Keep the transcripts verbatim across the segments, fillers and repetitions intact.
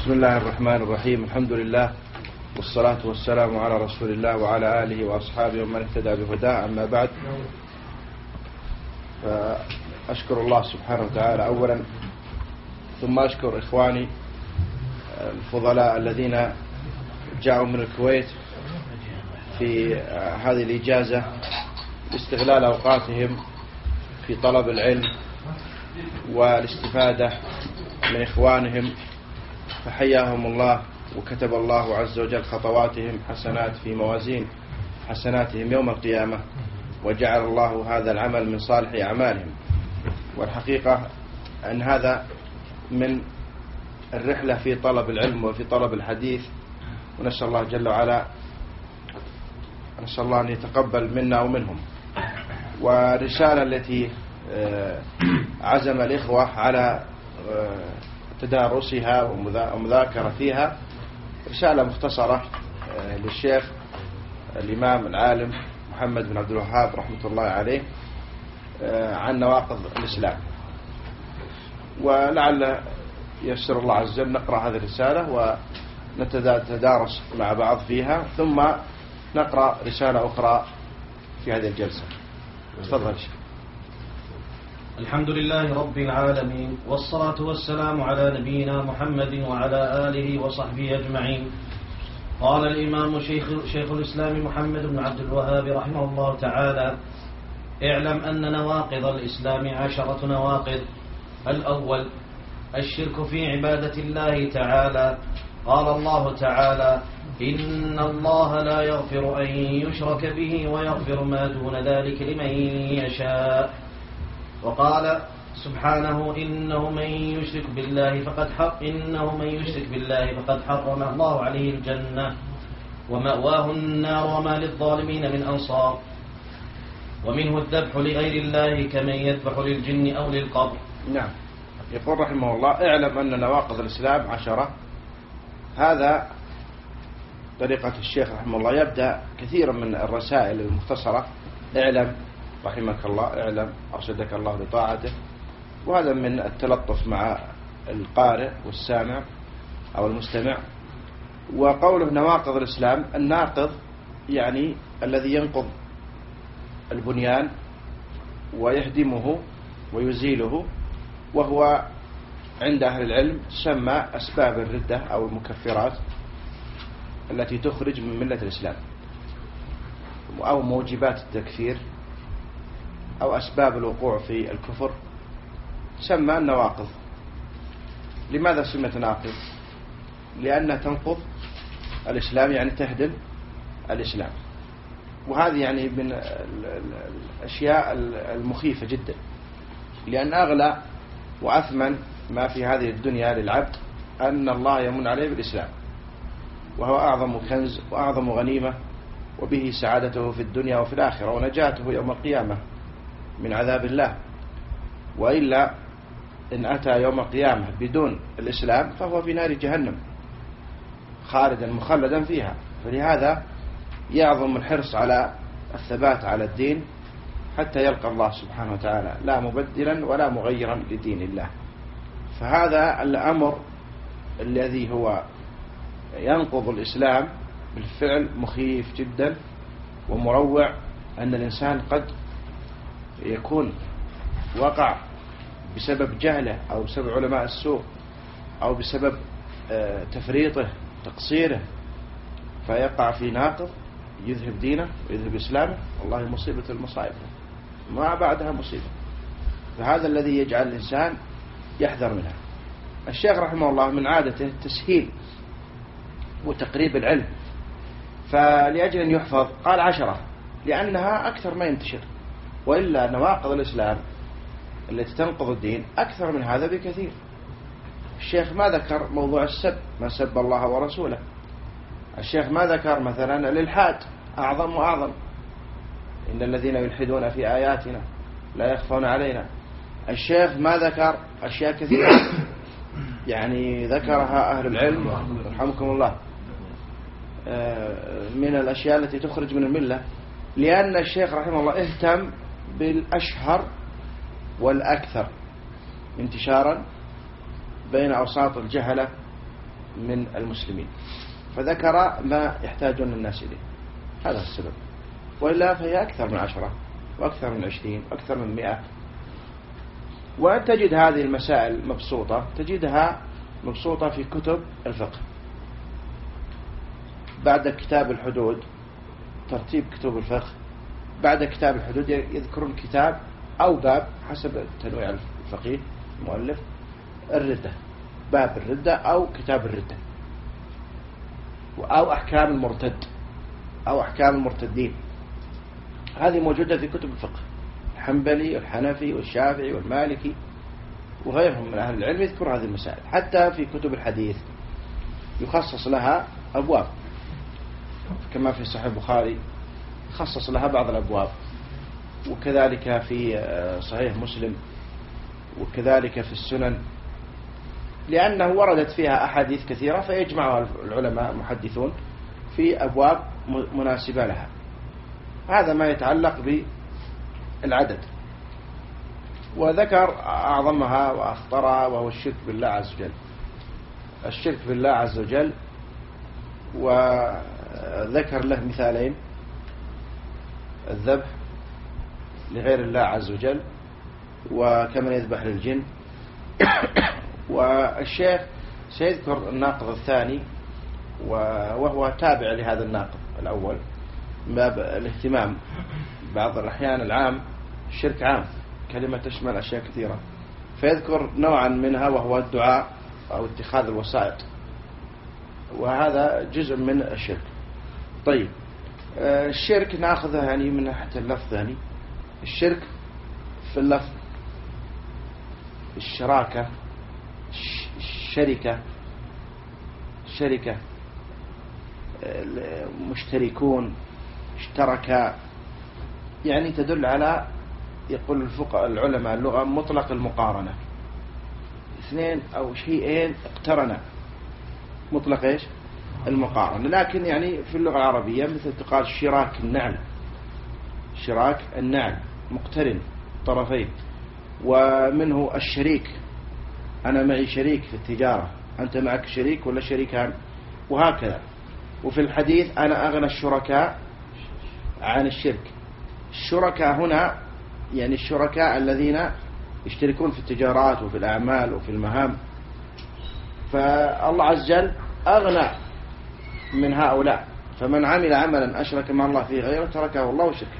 بسم الله الرحمن الرحيم. الحمد لله والصلاة والسلام على رسول الله وعلى آله وأصحابه ومن اهتدى بهداه. أما بعد، فأشكر الله سبحانه وتعالى أولا، ثم أشكر إخواني الفضلاء الذين جاءوا من الكويت في هذه الإجازة لاستغلال أوقاتهم في طلب العلم والاستفادة من إخوانهم، فحياهم الله وكتب الله عز وجل خطواتهم حسنات في موازين حسناتهم يوم القيامة، وجعل الله هذا العمل من صالح أعمالهم. والحقيقة أن هذا من الرحلة في طلب العلم وفي طلب الحديث، ونسأل الله جل وعلا نسأل الله أن يتقبل منا ومنهم. والرسالة التي عزم الإخوة على تدارسها ومذاكرتها رسالة مختصرة للشيخ الإمام العالم محمد بن عبد الوهاب رحمة الله عليه عن نواقض الإسلام، ولعل يسر الله عز وجل نقرأ هذه الرسالة ونتدارس مع بعض فيها، ثم نقرأ رسالة أخرى في هذه الجلسة. تفضل شيخ. الحمد لله رب العالمين، والصلاة والسلام على نبينا محمد وعلى آله وصحبه أجمعين. قال الإمام شيخ, شيخ الإسلام محمد بن عبد الوهاب رحمه الله تعالى: اعلم أن نواقض الإسلام عشرة نواقض. الأول الشرك في عبادة الله تعالى. قال الله تعالى: إن الله لا يغفر أن يشرك به ويغفر ما دون ذلك لمن يشاء. وقال سبحانه: إنه من يشرك بالله فقد حق إنه من يشرك بالله فقد حرم الله عليه الجنة ومأواه النار وما للظالمين من أنصار. ومنه الذبح لغير الله كمن يذبح للجن أو للقبر. نعم. يقول رحمه الله: اعلم أن نواقض الإسلام عشرة. هذا طريقة الشيخ رحمه الله، يبدأ كثيرا من الرسائل المختصرة: اعلم رحمك الله، اعلم أرشدك الله لطاعته. وهذا من التلطف مع القارئ والسامع أو المستمع. وقوله نواقض الإسلام، الناقض يعني الذي ينقض البنيان ويهدمه ويزيله، وهو عند أهل العلم تسمى أسباب الردة أو المكفرات التي تخرج من ملة الإسلام، أو موجبات التكفير أو أسباب الوقوع في الكفر، تسمى النواقض. لماذا سمت ناقض؟ لأنها تنقض الإسلام، يعني تهدم الإسلام. وهذه يعني من الأشياء المخيفة جدا، لأن أغلى وأثمن ما في هذه الدنيا للعبد أن الله يمن عليه بالإسلام، وهو أعظم كنز وأعظم غنيمة، وبه سعادته في الدنيا وفي الآخرة ونجاته يوم القيامة من عذاب الله. وإلا إن أتى يوم القيامة بدون الإسلام فهو في نار جهنم خالدا مخلدا فيها. فلهذا يعظم الحرص على الثبات على الدين حتى يلقى الله سبحانه وتعالى، لا مبدلا ولا مغيرا لدين الله. فهذا الأمر الذي هو ينقض الإسلام بالفعل مخيف جدا ومروع، أن الإنسان قد يكون وقع بسبب جهله أو بسبب علماء السوء أو بسبب تفريطه تقصيره، فيقع في ناقض يذهب دينه ويذهب إسلامه. والله مصيبة المصائب ما بعدها مصيبة. فهذا الذي يجعل الإنسان يحذر منها. الشيخ رحمه الله من عادته تسهيل وتقريب العلم، فلأجل أن يحفظ قال عشرة لأنها أكثر ما ينتشر، وإلا نواقض الإسلام التي تنقض الدين أكثر من هذا بكثير. الشيخ ما ذكر موضوع السب، ما سب الله ورسوله. الشيخ ما ذكر مثلا الإلحاد، أعظم وأعظم. إن الذين يلحدون في آياتنا لا يخفون علينا. الشيخ ما ذكر أشياء كثيرة يعني ذكرها أهل العلم رحمكم الله من الأشياء التي تخرج من الملة، لأن الشيخ رحمه الله اهتم بالأشهر والأكثر انتشارا بين أوساط الجهلة من المسلمين، فذكر ما يحتاجون الناس إليه. هذا السبب، وإلا فهي أكثر من عشرة وأكثر من عشرين وأكثر من مئة. وأن تجد هذه المسائل مبسوطة، تجدها مبسوطة في كتب الفقه. بعد كتاب الحدود، ترتيب كتب الفقه بعد كتاب الحدود يذكرون كتاب أو باب حسب تنويع الفقيه المؤلف، الردة، باب الردة أو كتاب الردة، أو أحكام المرتد أو أحكام المرتدين. هذه موجودة في كتب الفقه، الحنبلي والحنفي والشافعي والمالكي وغيرهم من أهل العلم يذكر هذه المسائل. حتى في كتب الحديث يخصص لها أبواب، كما في صحيح البخاري خصص لها بعض الأبواب، وكذلك في صحيح مسلم، وكذلك في السنن، لأنه وردت فيها أحاديث كثيرة فيجمعها العلماء المحدثون في أبواب مناسبة لها. هذا ما يتعلق بالعدد. وذكر أعظمها وأخطرها وهو الشرك بالله عز وجل. الشرك بالله عز وجل، وذكر له مثالين: الذبح لغير الله عز وجل، وكمن يذبح للجن. والشيخ سيذكر الناقض الثاني وهو تابع لهذا الناقض الأول، باب الاهتمام. بعض الأحيان العام الشرك عام، كلمة تشمل أشياء كثيرة، فيذكر نوعا منها وهو الدعاء أو اتخاذ الوسائط، وهذا جزء من الشرك. طيب، الشرك نأخذه يعني من ناحية اللفظ، يعني الشرك في اللفظ الشراكة، الشركة، الشركة، مشتركون، اشتركا، يعني تدل على، يقول الفقهاء العلماء اللغة، مطلق المقارنة، اثنين أو شيئين اقترنا، مطلق ايش؟ المقارنة. لكن يعني في اللغة العربية مثل تقال شراك النعل، شراك النعل مقترن طرفين. ومنه الشريك، أنا معي شريك في التجارة، أنت معك شريك ولا شريكان، وهكذا. وفي الحديث أنا أغنى الشركاء عن الشرك. الشركاء هنا يعني الشركاء الذين يشتركون في التجارات وفي الأعمال وفي المهام، فالله عز وجل أغنى من هؤلاء، فمن عمل عملا أشرك مع الله فيه غيره تركه الله وشركه.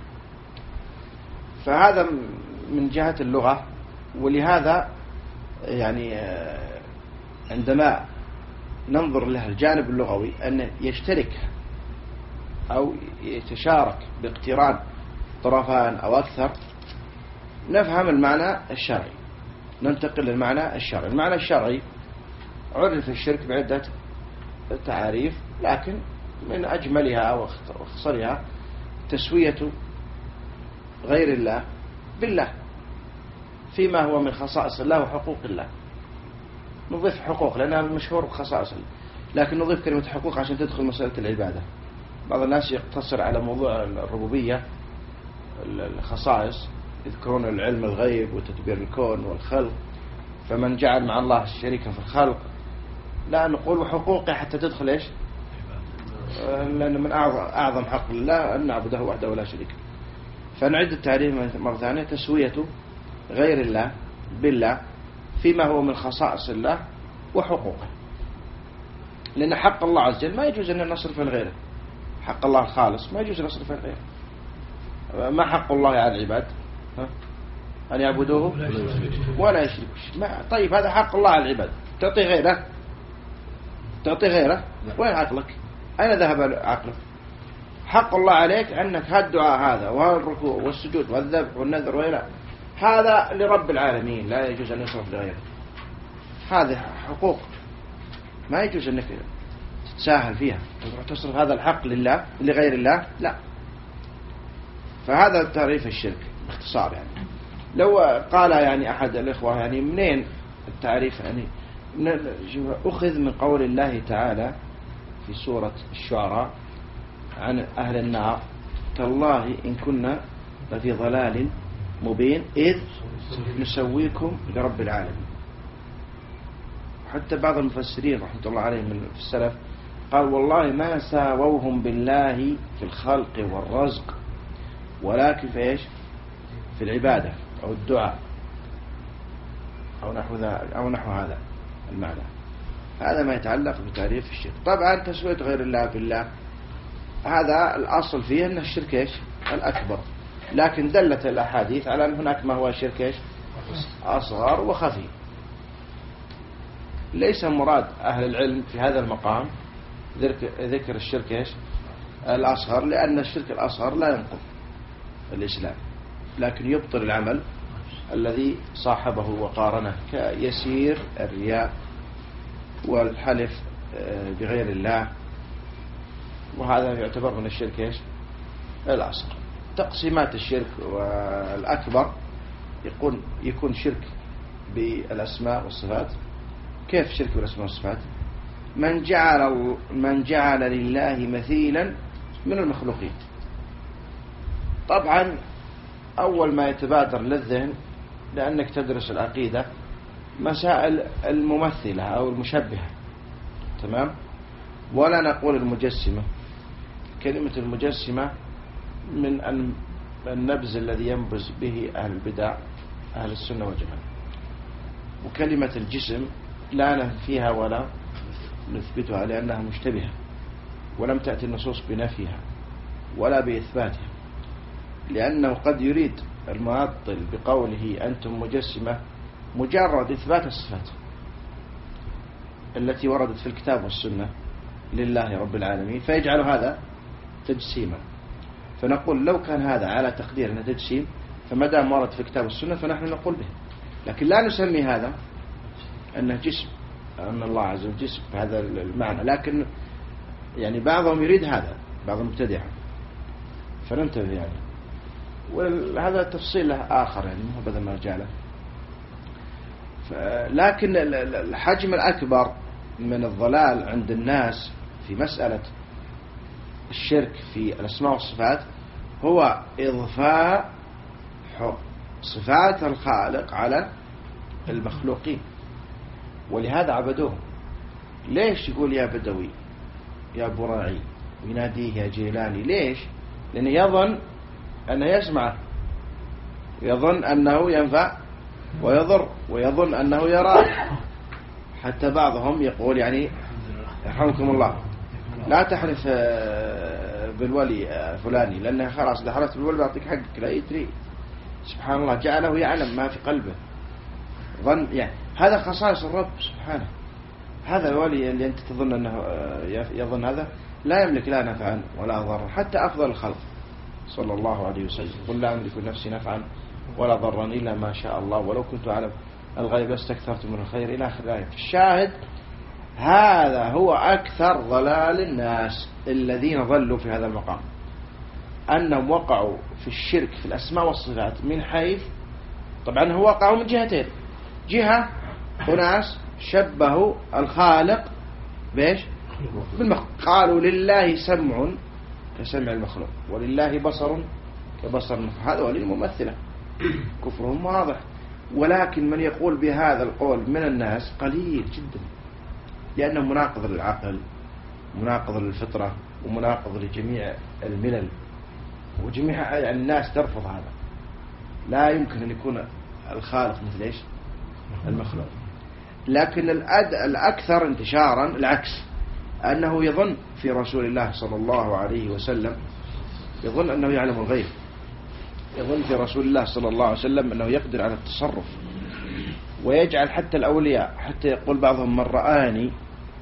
فهذا من جهة اللغة. ولهذا يعني عندما ننظر له الجانب اللغوي أن يشترك أو يتشارك باقتران طرفان أو أكثر، نفهم المعنى الشرعي، ننتقل للمعنى الشرعي. المعنى الشرعي عرف الشرك بعدة تعاريف، لكن من أجملها واختصرها تسوية غير الله بالله فيما هو من خصائص الله وحقوق الله. نضيف حقوق لأنها المشهور بخصائص الله، لكن نضيف كلمة حقوق عشان تدخل مسألة العبادة. بعض الناس يقتصر على موضوع الربوبية، الخصائص، يذكرون العلم الغيب وتدبير الكون والخلق، فمن جعل مع الله شريكا في الخلق، لا، نقول وحقوقه حتى تدخل إيش؟ لأن من أعظم, أعظم حق الله أن نعبده وحده ولا شريك. فنعد التعريف مرة ثانية: تسوية غير الله بالله فيما هو من خصائص الله وحقوقه. لأن حق الله عز وجل ما يجوز أن نصرفه لغيره، حق الله الخالص ما يجوز أن نصرفه لغيره. ما حق الله على العباد؟ أن يعبدوه ولا يشركوا. طيب، هذا حق الله على العباد، تعطي غيره، تعطي غيره، وين عقلك؟ أين ذهب عقلك؟ حق الله عليك أنك هالدعاء هذا والركوع والسجود والذبح والنذر وإلى هذا لرب العالمين، لا يجوز أن يصرف لغيره. هذه حقوق ما يجوز أنك تتساهل فيها، تصرف هذا الحق لله لغير الله، لا. فهذا تعريف الشرك باختصار. يعني لو قال يعني أحد الإخوة يعني منين التعريف، يعني أخذ من قول الله تعالى في سورة الشعراء عن أهل النار: تالله إن كنا لفي ضلال مبين إذ نسويكم لرب العالمين. حتى بعض المفسرين رحمة الله عليهم من السلف قال والله ما ساووهم بالله في الخلق والرزق ولكن في إيش في العبادة أو الدعاء أو نحو, أو نحو هذا المعنى. هذا ما يتعلق بتعريف الشرك. طبعا تسوية غير الله بالله هذا الأصل فيه أن الشرك إيش الأكبر، لكن دلت الأحاديث على أن هناك ما هو شرك إيش أصغر وخفي. ليس مراد أهل العلم في هذا المقام ذكر الشرك إيش الأصغر، لأن الشرك الأصغر لا ينقض الإسلام لكن يبطل العمل الذي صاحبه وقارنه كيسير الرياء والحلف بغير الله، وهذا يعتبر من الشرك إيش الأصغر. تقسيمات الشرك والأكبر يكون يكون شرك بالأسماء والصفات. كيف شرك بالأسماء والصفات؟ من جعل من جعل لله مثيلا من المخلوقين. طبعا أول ما يتبادر للذهن لأنك تدرس العقيدة مسائل الممثلة أو المشبهة، تمام؟ ولا نقول المجسمة. كلمة المجسمة من النبذ الذي ينبذ به أهل البدع أهل السنة والجماعة. وكلمة الجسم لا نفيها ولا نثبتها لأنها مشتبهة ولم تأتي النصوص بنفيها ولا بإثباتها، لأنه قد يريد المعطل بقوله أنتم مجسمة مجرد إثبات الصفات التي وردت في الكتاب والسنة لله رب العالمين فيجعل هذا تجسيما. فنقول لو كان هذا على تقدير أنه تجسيم فما دام ورد في الكتاب والسنة فنحن نقول به، لكن لا نسمي هذا أنه جسم، أن الله عز وجل جسم بهذا المعنى. لكن يعني بعضهم يريد هذا، بعض المبتدعة، فننتبه يعني. وهذا تفصيل له آخر يعني مو بدل ما رجاله. لكن الحجم الأكبر من الضلال عند الناس في مسألة الشرك في الأسماء والصفات هو إضفاء صفات الخالق على المخلوقين، ولهذا عبدوه. ليش يقول يا بدوي يا براعي ويناديه يا جيلاني؟ ليش؟ لأنه يظن أنه يسمع، يظن أنه ينفع ويضر، ويظن أنه يرى. حتى بعضهم يقول يعني يرحمكم الله لا تحلف بالولي فلاني لأنه خلاص إذا حلفت بالولي بعطيك حقك. لا يدري، سبحان الله جعله يعلم ما في قلبه. ظن يعني هذا خصائص الرب سبحانه. هذا الولي اللي أنت تظن أنه يظن هذا لا يملك لا نفعا ولا ضرا. حتى أفضل الخلق صلى الله عليه وسلم قل لا أملك نفسي نفعا ولا ضرا إلا ما شاء الله ولو كنت أعلم الغيب لاستكثرت من الخير إلى آخر الآية. الشاهد هذا هو أكثر ضلال الناس الذين ضلوا في هذا المقام، أنهم وقعوا في الشرك في الأسماء والصفات من حيث طبعا هو وقعوا من جهتين. جهة أناس شبهوا الخالق بإيش؟ بالمخلوق. قالوا لله سمع كسمع المخلوق ولله بصر كبصر المخلوق. هذا هو الممثلة، كفرهم واضح. ولكن من يقول بهذا القول من الناس قليل جدا، لأنه مناقض للعقل، مناقض للفطرة، ومناقض لجميع الملل، وجميع يعني الناس ترفض هذا. لا يمكن أن يكون الخالق مثل إيش؟ المخلوق. لكن الأكثر انتشارا العكس، أنه يظن في رسول الله صلى الله عليه وسلم، يظن أنه يعلم الغيب، يظن في رسول الله صلى الله عليه وسلم أنه يقدر على التصرف، ويجعل حتى الأولياء، حتى يقول بعضهم من رآني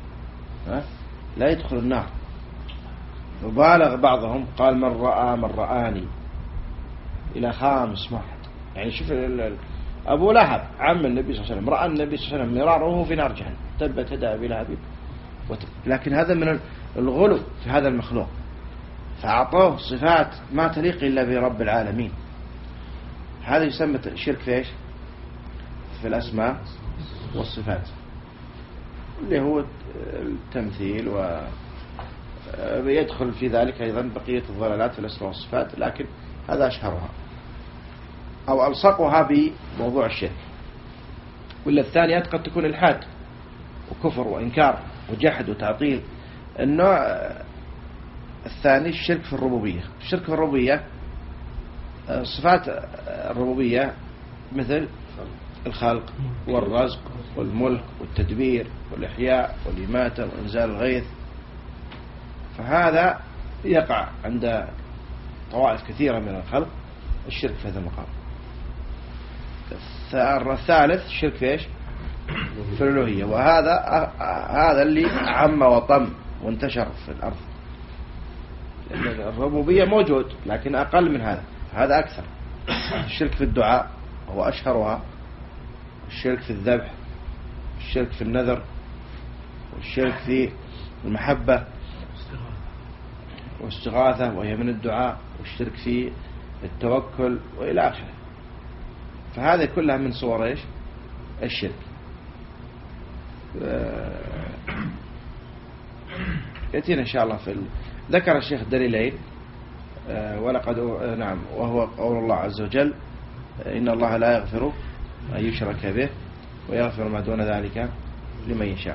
لا يدخل النار. وبالغ بعضهم قال من رأى من رآني إلى خامس واحد. يعني شوف أبو لهب عم النبي صلى الله عليه وسلم رأى النبي صلى الله عليه وسلم مرارا وهو في نار جهنم تبت يدا أبي لهب. لكن هذا من الغلو في هذا المخلوق، فأعطوه صفات ما تليق إلا برب العالمين. هذا يسمى شرك في إيش؟ في الأسماء والصفات، اللي هو التمثيل، ويدخل في ذلك أيضا بقية الضلالات في الأسماء والصفات، لكن هذا أشهرها أو ألصقها بموضوع الشرك. ولا الثانيات قد تكون الحاد، وكفر وإنكار وجحد وتعطيل. النوع الثاني الشرك في الربوبية. الشرك في الربوبية صفات الربوبية مثل الخلق والرزق والملك والتدبير والإحياء والإماتة وإنزال الغيث، فهذا يقع عند طوائف كثيرة من الخلق الشرك في هذا المقام. الثالث الشرك في ايش؟ في الألوهية، وهذا هذا اللي عم وطم وانتشر في الأرض. الربوبية موجود لكن أقل من هذا، هذا أكثر. الشرك في الدعاء هو أشهرها، الشرك في الذبح، الشرك في النذر، والشرك في المحبة والاستغاثة وهي من الدعاء، والشرك في التوكل وإلى آخره. فهذه كلها من صور ايش؟ الشرك. يأتينا إن شاء الله في ال... ذكر الشيخ دليلين، ولقد نعم وهو قول الله عز وجل إن الله لا يغفر أن يشرك به ويغفر ما دون ذلك لمن يشاء.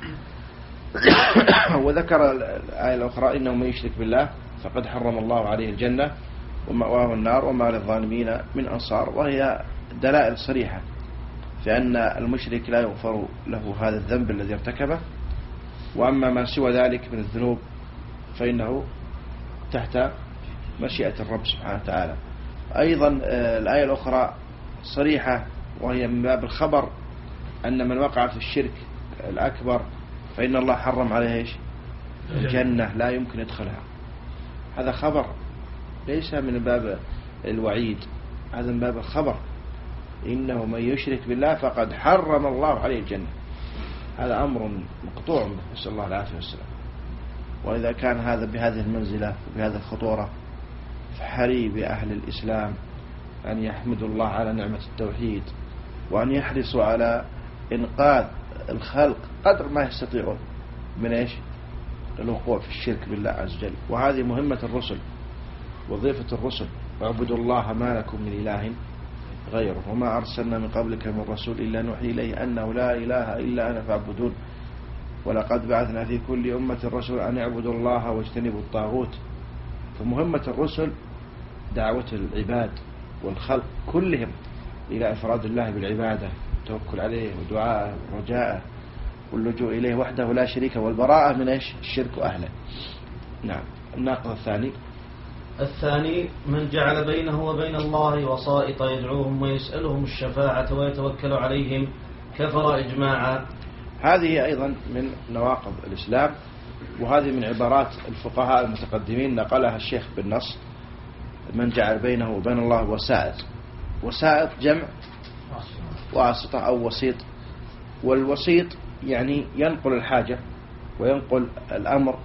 وذكر الآية الأخرى إنه من يشرك بالله فقد حرم الله عليه الجنة ومأواه النار وما للظالمين من أنصار، وهي دلائل صريحة في أن المشرك لا يغفر له هذا الذنب الذي ارتكبه، وأما ما سوى ذلك من الذنوب فإنه تحت مشيئة الرب سبحانه وتعالى. أيضا الآية الأخرى صريحة وهي من باب الخبر أن من وقع في الشرك الأكبر فإن الله حرم عليه إيش؟ الجنة، لا يمكن يدخلها. هذا خبر ليس من باب الوعيد، هذا من باب الخبر. إنه من يشرك بالله فقد حرم الله عليه الجنة. هذا أمر مقطوع، نسأل الله العافية والسلام. وإذا كان هذا بهذه المنزلة وبهذه الخطورة فحري بأهل الإسلام أن يحمدوا الله على نعمة التوحيد، وأن يحرصوا على إنقاذ الخلق قدر ما يستطيعون من إيش؟ الوقوع في الشرك بالله عز وجل. وهذه مهمة الرسل، وظيفة الرسل: اعبدوا الله ما لكم من إله غيره وما أرسلنا من قبلك من رسول إلا نوحي إليه أنه لا إله إلا أنا فاعبدون ولقد بعثنا في كل أمة رسول أن يعبدوا الله واجتنبوا الطاغوت. فمهمة الرسل دعوة العباد والخلق كلهم إلى إفراد الله بالعبادة، التوكل عليه ودعاءه ورجاءه واللجوء إليه وحده لا شريك، والبراءة من إيش؟ الشرك وأهله. نعم. الناقض الثاني الثاني من جعل بينه وبين الله وسائط يدعوهم ويسألهم الشفاعة ويتوكل عليهم كفر إجماعا. هذه أيضا من نواقض الإسلام، وهذه من عبارات الفقهاء المتقدمين نقلها الشيخ بالنص: من جعل بينه وبين الله وسائط. وسائط جمع واسطة أو وسيط، والوسيط يعني ينقل الحاجة وينقل الأمر.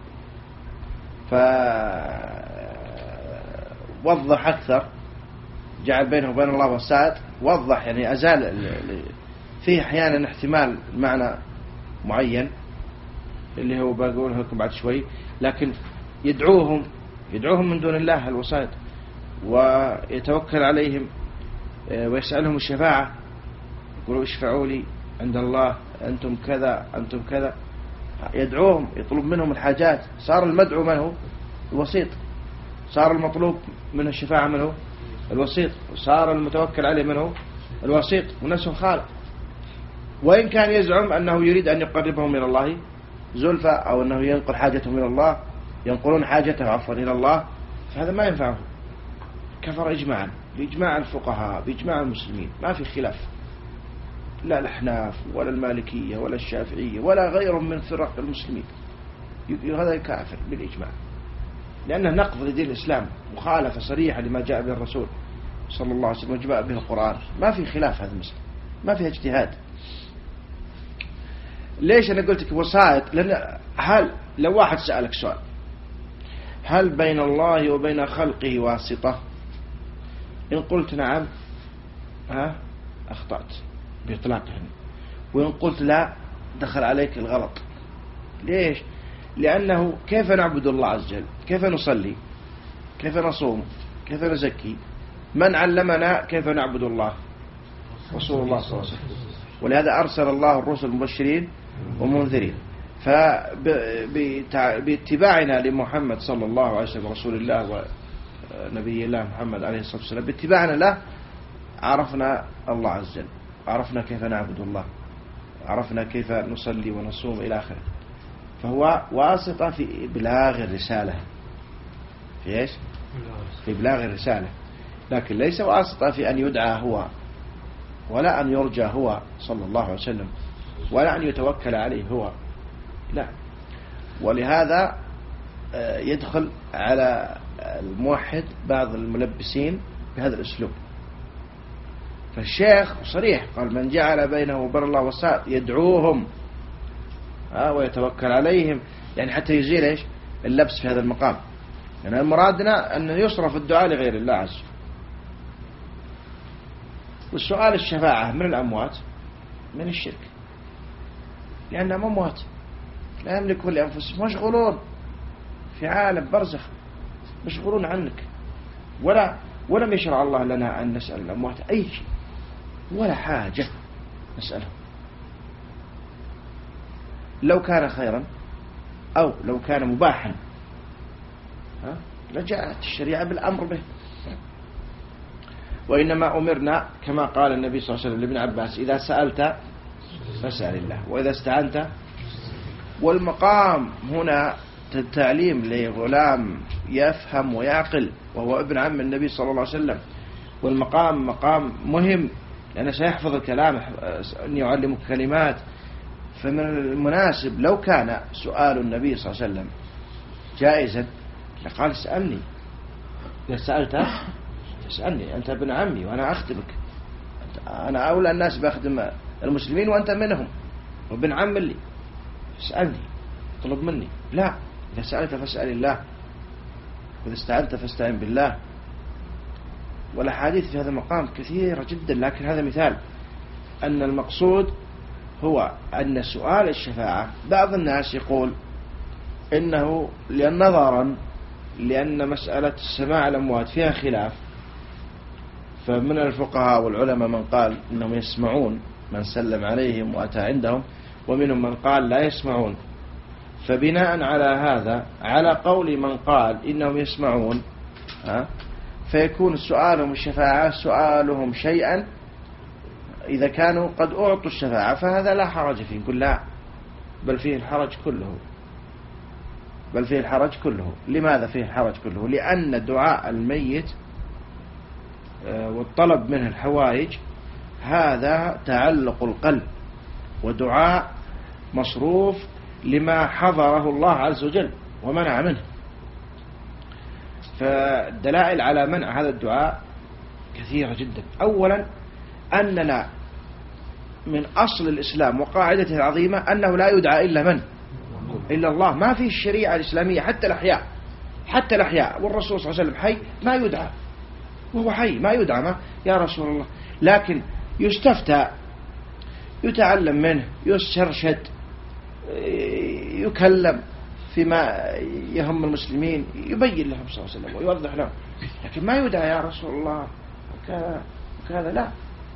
فوضح أكثر، جعل بينه وبين الله وسائط، وضح يعني أزال فيه أحيانا احتمال معنى معين اللي هو بقوله لكم بعد شوي، لكن يدعوهم يدعوهم من دون الله الوسائط، ويتوكل عليهم ويسألهم الشفاعة، يقولوا اشفعوا لي عند الله أنتم كذا أنتم كذا، يدعوهم يطلب منهم الحاجات. صار المدعو منه الوسيط، صار المطلوب منه الشفاعة منه الوسيط، وصار المتوكل عليه منه الوسيط، ونفسه خالق. وإن كان يزعم أنه يريد أن يقربهم إلى الله زلفى، أو أنه ينقل حاجتهم إلى الله، ينقلون حاجته عفوا إلى الله، فهذا ما ينفعه. كفر إجماعا، بإجماع الفقهاء، بإجماع المسلمين، ما في خلاف، لا الأحناف ولا المالكية ولا الشافعية ولا غيرهم من فرق المسلمين، هذا كافر بالإجماع، لأنه نقض لدين الإسلام، مخالفة صريحة لما جاء به الرسول صلى الله عليه وسلم وجاء به القرآن. ما في خلاف، هذا المسلم ما فيها اجتهاد. ليش أنا قلت لك وسائط؟ لأن هل لو واحد سألك سؤال: هل بين الله وبين خلقه واسطة؟ إن قلت نعم ها أخطأت بإطلاق يعني، وإن قلت لا دخل عليك الغلط. ليش؟ لأنه كيف نعبد الله عز وجل؟ كيف نصلي؟ كيف نصوم؟ كيف نزكي؟ من علمنا كيف نعبد الله؟ رسول الله صلى الله عليه وسلم. ولهذا أرسل الله الرسل المبشرين ومنذرين. فباتباعنا لمحمد صلى الله عليه وسلم رسول الله ونبي الله محمد عليه الصلاة والسلام، باتباعنا له عرفنا الله عز وجل، عرفنا كيف نعبد الله، عرفنا كيف نصلي ونصوم إلى آخره. فهو واسطة في إبلاغ الرسالة، في إيش؟ في إبلاغ الرسالة، لكن ليس واسطة في أن يدعى هو، ولا أن يرجى هو صلى الله عليه وسلم، ولا أن يتوكل عليه هو، لا. ولهذا يدخل على الموحد بعض الملبسين بهذا الأسلوب. فالشيخ صريح قال: من جعل بينه وبين الله وسائط يدعوهم ويتوكل عليهم، يعني حتى يزيل إيش اللبس في هذا المقام. يعني المرادنا أن يصرف الدعاء لغير الله عز وجل. والسؤال الشفاعة من الأموات من الشرك، لأنهم أموات لا يملكون لأنفسهم، مشغولون في عالم برزخ، مشغولون عنك، ولا ولم يشرع الله لنا أن نسأل الأموات أي شيء ولا حاجة نسألهم. لو كان خيرا أو لو كان مباحا لجاءت الشريعة بالأمر به، وإنما أمرنا كما قال النبي صلى الله عليه وسلم لابن عباس: إذا سألت فاسأل الله وإذا استعنت. والمقام هنا التعليم لغلام يفهم ويعقل وهو ابن عم النبي صلى الله عليه وسلم، والمقام مقام مهم لأنه سيحفظ الكلام، أن يعلمك كلمات. فمن المناسب لو كان سؤال النبي صلى الله عليه وسلم جائزا لقال: اسألني، إذا سألت اسألني، أنت ابن عمي وأنا أخدمك، أنا أولى الناس بأخدم المسلمين وأنت منهم وابن عم لي، اسألني، طلب مني. لا، إذا سألت فاسأل الله، وإذا استعنت فاستعن بالله. والأحاديث في هذا المقام كثيرة جدا، لكن هذا مثال أن المقصود هو أن سؤال الشفاعة بعض الناس يقول إنه لأن نظرا لأن مسألة السماع الأموات فيها خلاف، فمن الفقهاء والعلماء من قال إنهم يسمعون من سلم عليهم وأتى عندهم، ومنهم من قال لا يسمعون. فبناء على هذا، على قول من قال إنهم يسمعون، فيكون سؤالهم الشفاعة سؤالهم شيئا إذا كانوا قد أعطوا الشفاعة، فهذا لا حرج فيه. نقول لا، بل فيه الحرج كله، بل فيه الحرج كله. لماذا فيه الحرج كله؟ لأن دعاء الميت والطلب منه الحوائج هذا تعلق القلب، ودعاء مصروف لما حضره الله عز وجل ومنع منه. فالدلائل على منع هذا الدعاء كثيرة جدا. أولا أننا من أصل الإسلام وقاعدته العظيمة أنه لا يدعى إلا من؟ إلا الله. ما في الشريعة الإسلامية حتى الأحياء، حتى الأحياء والرسول صلى الله عليه وسلم حي ما يدعى، وهو حي ما يدعى ما يا رسول الله، لكن يستفتى، يتعلم منه، يسترشد، يكلم فيما يهم المسلمين، يبين لهم صلى الله عليه وسلم ويوضح لهم، لكن ما يدعى يا رسول الله وكذا وكذا، لا.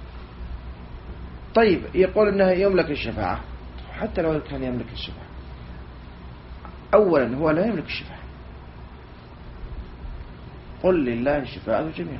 طيب يقول انه يملك الشفاعة، حتى لو كان يملك الشفاعة، اولا هو لا يملك الشفاعة. قل لله الشفاعة جميعا،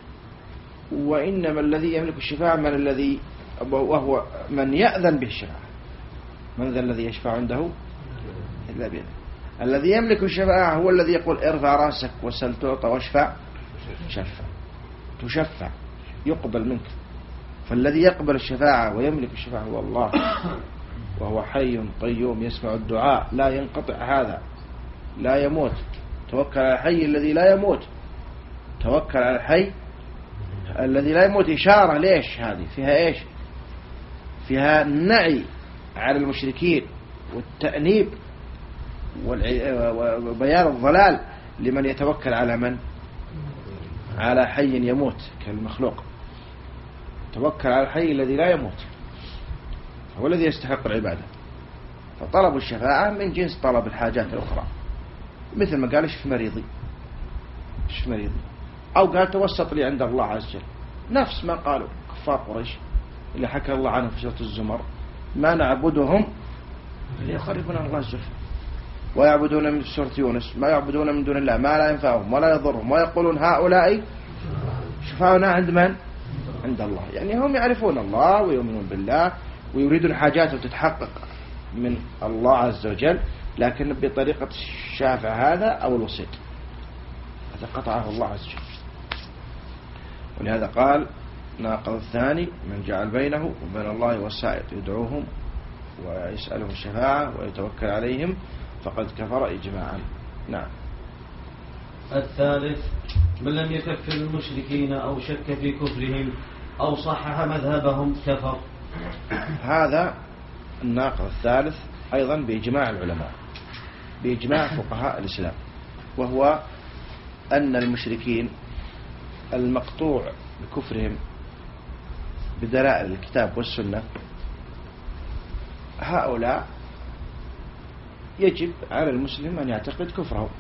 وإنما الذي يملك الشفاعة من الذي وهو من يأذن به الشفاعة. من ذا الذي يشفع عنده إلا بإذنه. الذي يملك الشفاعة هو الذي يقول ارفع راسك وسل تعطى واشفع شفع تشفع يقبل منك. فالذي يقبل الشفاعة ويملك الشفاعة هو الله، وهو حي قيوم يسمع الدعاء، لا ينقطع هذا، لا يموت. توكل على الحي الذي لا يموت، توكل على الحي الذي لا يموت. إشارة ليش هذه؟ فيها إيش؟ فيها النعي على المشركين والتأنيب وبيان الضلال لمن يتوكل على من؟ على حي يموت كالمخلوق. توكل على الحي الذي لا يموت، هو الذي يستحق العبادة. فطلب الشفاعة من جنس طلب الحاجات الأخرى، مثل ما قال اشف مريضي، اشف مريضي، أو قال توسط لي عند الله عز وجل، نفس ما قالوا كفار قريش اللي حكى الله عنه في سورة الزمر: ما نعبدهم يخربون الله الزفر ويعبدون من سورة يونس ما يعبدون من دون الله ما لا ينفعهم ولا يضرهم ويقولون هؤلاء شفاعنا عند من؟ عند الله. يعني هم يعرفون الله ويؤمنون بالله ويريدون حاجاتهم تتحقق من الله عز وجل، لكن بطريقة الشافع هذا أو الوسيط هذا قطعه الله عز وجل. ولهذا قال ناقض الثاني من جعل بينه وبين الله وسائط يدعوهم ويسألهم الشفاعة ويتوكل عليهم فقد كفر إجماعا. نعم. الثالث من لم يكفر المشركين أو شك في كفرهم أو صحح مذهبهم كفر. هذا الناقض الثالث أيضا بإجماع العلماء بإجماع فقهاء الإسلام، وهو أن المشركين المقطوع بكفرهم بدلائل الكتاب والسنة هؤلاء يجب على المسلم أن يعتقد كفره،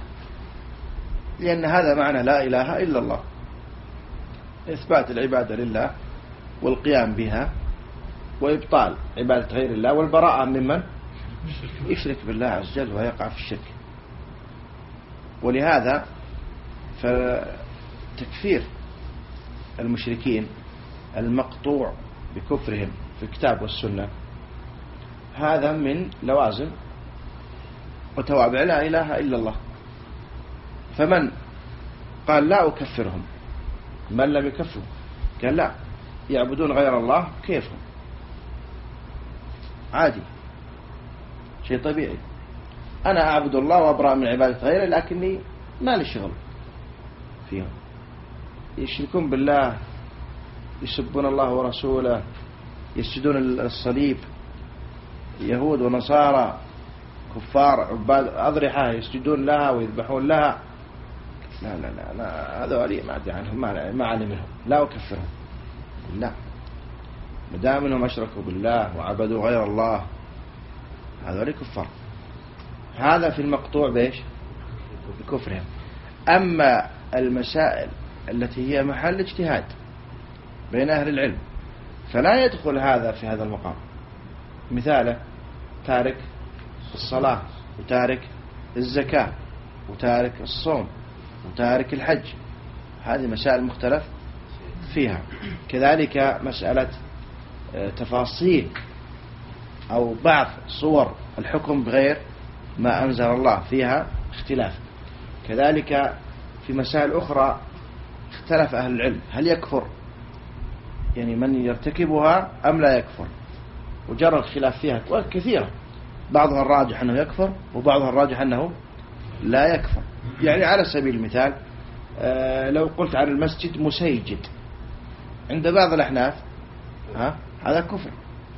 لأن هذا معنى لا إله إلا الله، إثبات العبادة لله والقيام بها وإبطال عبادة غير الله والبراءة ممن يشرك بالله عز وجل ويقع في الشرك. ولهذا فتكفير المشركين المقطوع بكفرهم في الكتاب والسنة هذا من لوازم وتوابع لا إله إلا الله. فمن قال لا أكفرهم من لم يكفروا قال لا يعبدون غير الله كيفهم عادي شيء طبيعي، أنا أعبد الله وأبرأ من عبادة غيره لكني ما لي شغل فيهم، يشركون بالله يسبون الله ورسوله يسجدون الصليب يهود ونصارى كفار عباد أضرحة يسجدون لها ويذبحون لها، لا لا لا, لا هذا ولي ما أدري عنهم ما علم منهم لا أكفرهم لا مدام انهم اشركوا بالله وعبدوا غير الله هذول كفار. هذا في المقطوع بإيش؟ بكفرهم. أما المسائل التي هي محل اجتهاد بين أهل العلم فلا يدخل هذا في هذا المقام. مثاله تارك الصلاة وتارك الزكاة وتارك الصوم وتارك الحج، هذه مسائل مختلف فيها. كذلك مسألة تفاصيل أو بعض صور الحكم بغير ما أنزل الله فيها اختلاف. كذلك في مسائل أخرى اختلف أهل العلم هل يكفر يعني من يرتكبها أم لا يكفر، وجرى الخلاف فيها كثيرة، بعضها الراجح أنه يكفر وبعضها الراجح أنه لا يكفر. يعني على سبيل المثال لو قلت عن المسجد مسيجد عند بعض الأحناف ها هذا كفر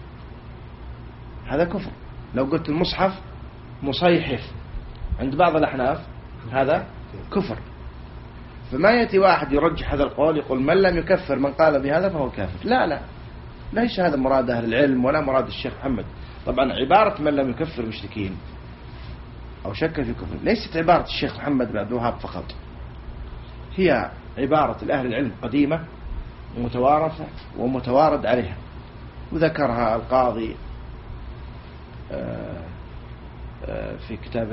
هذا كفر. لو قلت المصحف مصيحف عند بعض الأحناف هذا كفر. فما يأتي واحد يرجح هذا القول يقول من لم يكفر من قال بهذا فهو كافر، لا لا ليس هذا مراد أهل العلم ولا مراد الشيخ محمد. طبعا عبارة من لم يكفر المشركين أو شك في كفر ليست عبارة الشيخ محمد بن عبد الوهاب فقط، هي عبارة الأهل العلم قديمة ومتوارثة ومتوارد عليها، وذكرها القاضي في كتاب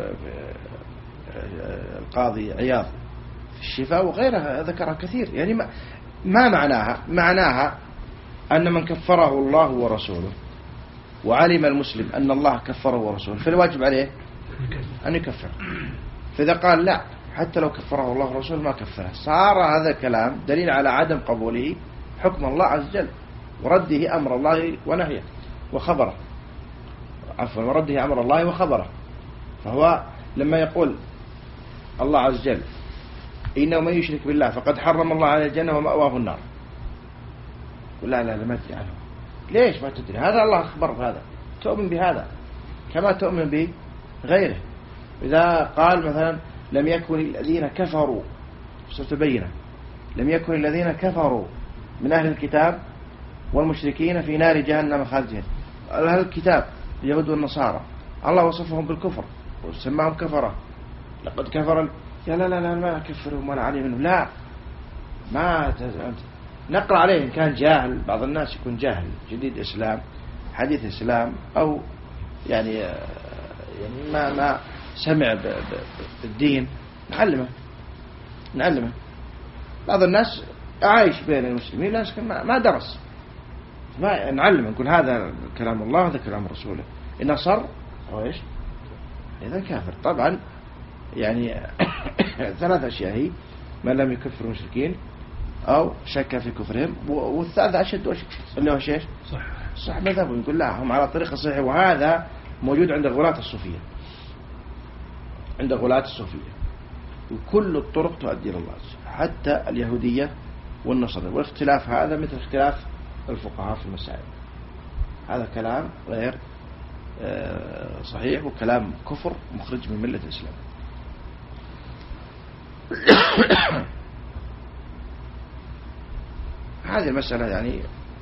القاضي عياض في الشفاء وغيرها ذكرها كثير. يعني ما, ما معناها معناها أن من كفره الله ورسوله وعلم المسلم أن الله كفره ورسوله فالواجب عليه أن يكفر. فإذا قال لا حتى لو كفره الله ورسوله ما كفره صار هذا الكلام دليل على عدم قبوله حكم الله عز وجل ورده أمر الله ونهيه وخبره عفوا ورده أمر الله وخبره. فهو لما يقول الله عز وجل إنه من يشرك بالله فقد حرم الله عليه الجنة ومأواه النار، لا لا لا ما تدري عنه. ليش ما تدري؟ هذا الله أخبر بهذا، تؤمن بهذا كما تؤمن بغيره. إذا قال مثلا لم يكن الذين كفروا ستبين لم يكن الذين كفروا من أهل الكتاب والمشركين في نار جهنم خالدين. أهل الكتاب اليهود والنصارى الله وصفهم بالكفر وسماهم كفرة، لقد كفر يا لا لا لا ما كفرهم ولا علي منهم، لا ما نقرأ عليه إن كان جاهل. بعض الناس يكون جاهل جديد إسلام حديث إسلام أو يعني يعني ما ما سمع بالدين نعلمه نعلمه بعض الناس عايش بين المسلمين لكن ما درس، ما نعلمه نقول هذا كلام الله هذا كلام رسوله، إن أصر أو إيش إذا كافر. طبعا يعني ثلاث أشياء هي: من لم يكفر المشركين أو شك في كفرهم، والثالث أشد وشك اللي هو شيء صح صح مذهب، نقول لا هم على طريقة صحيحة. وهذا موجود عند غلاة الصوفية، عند غلاة الصوفية، وكل الطرق تؤدي إلى الله حتى اليهودية والنصرانية. والاختلاف هذا مثل اختلاف الفقهاء في المسائل، هذا كلام غير صحيح وكلام كفر مخرج من ملة الإسلام. هذه المسألة يعني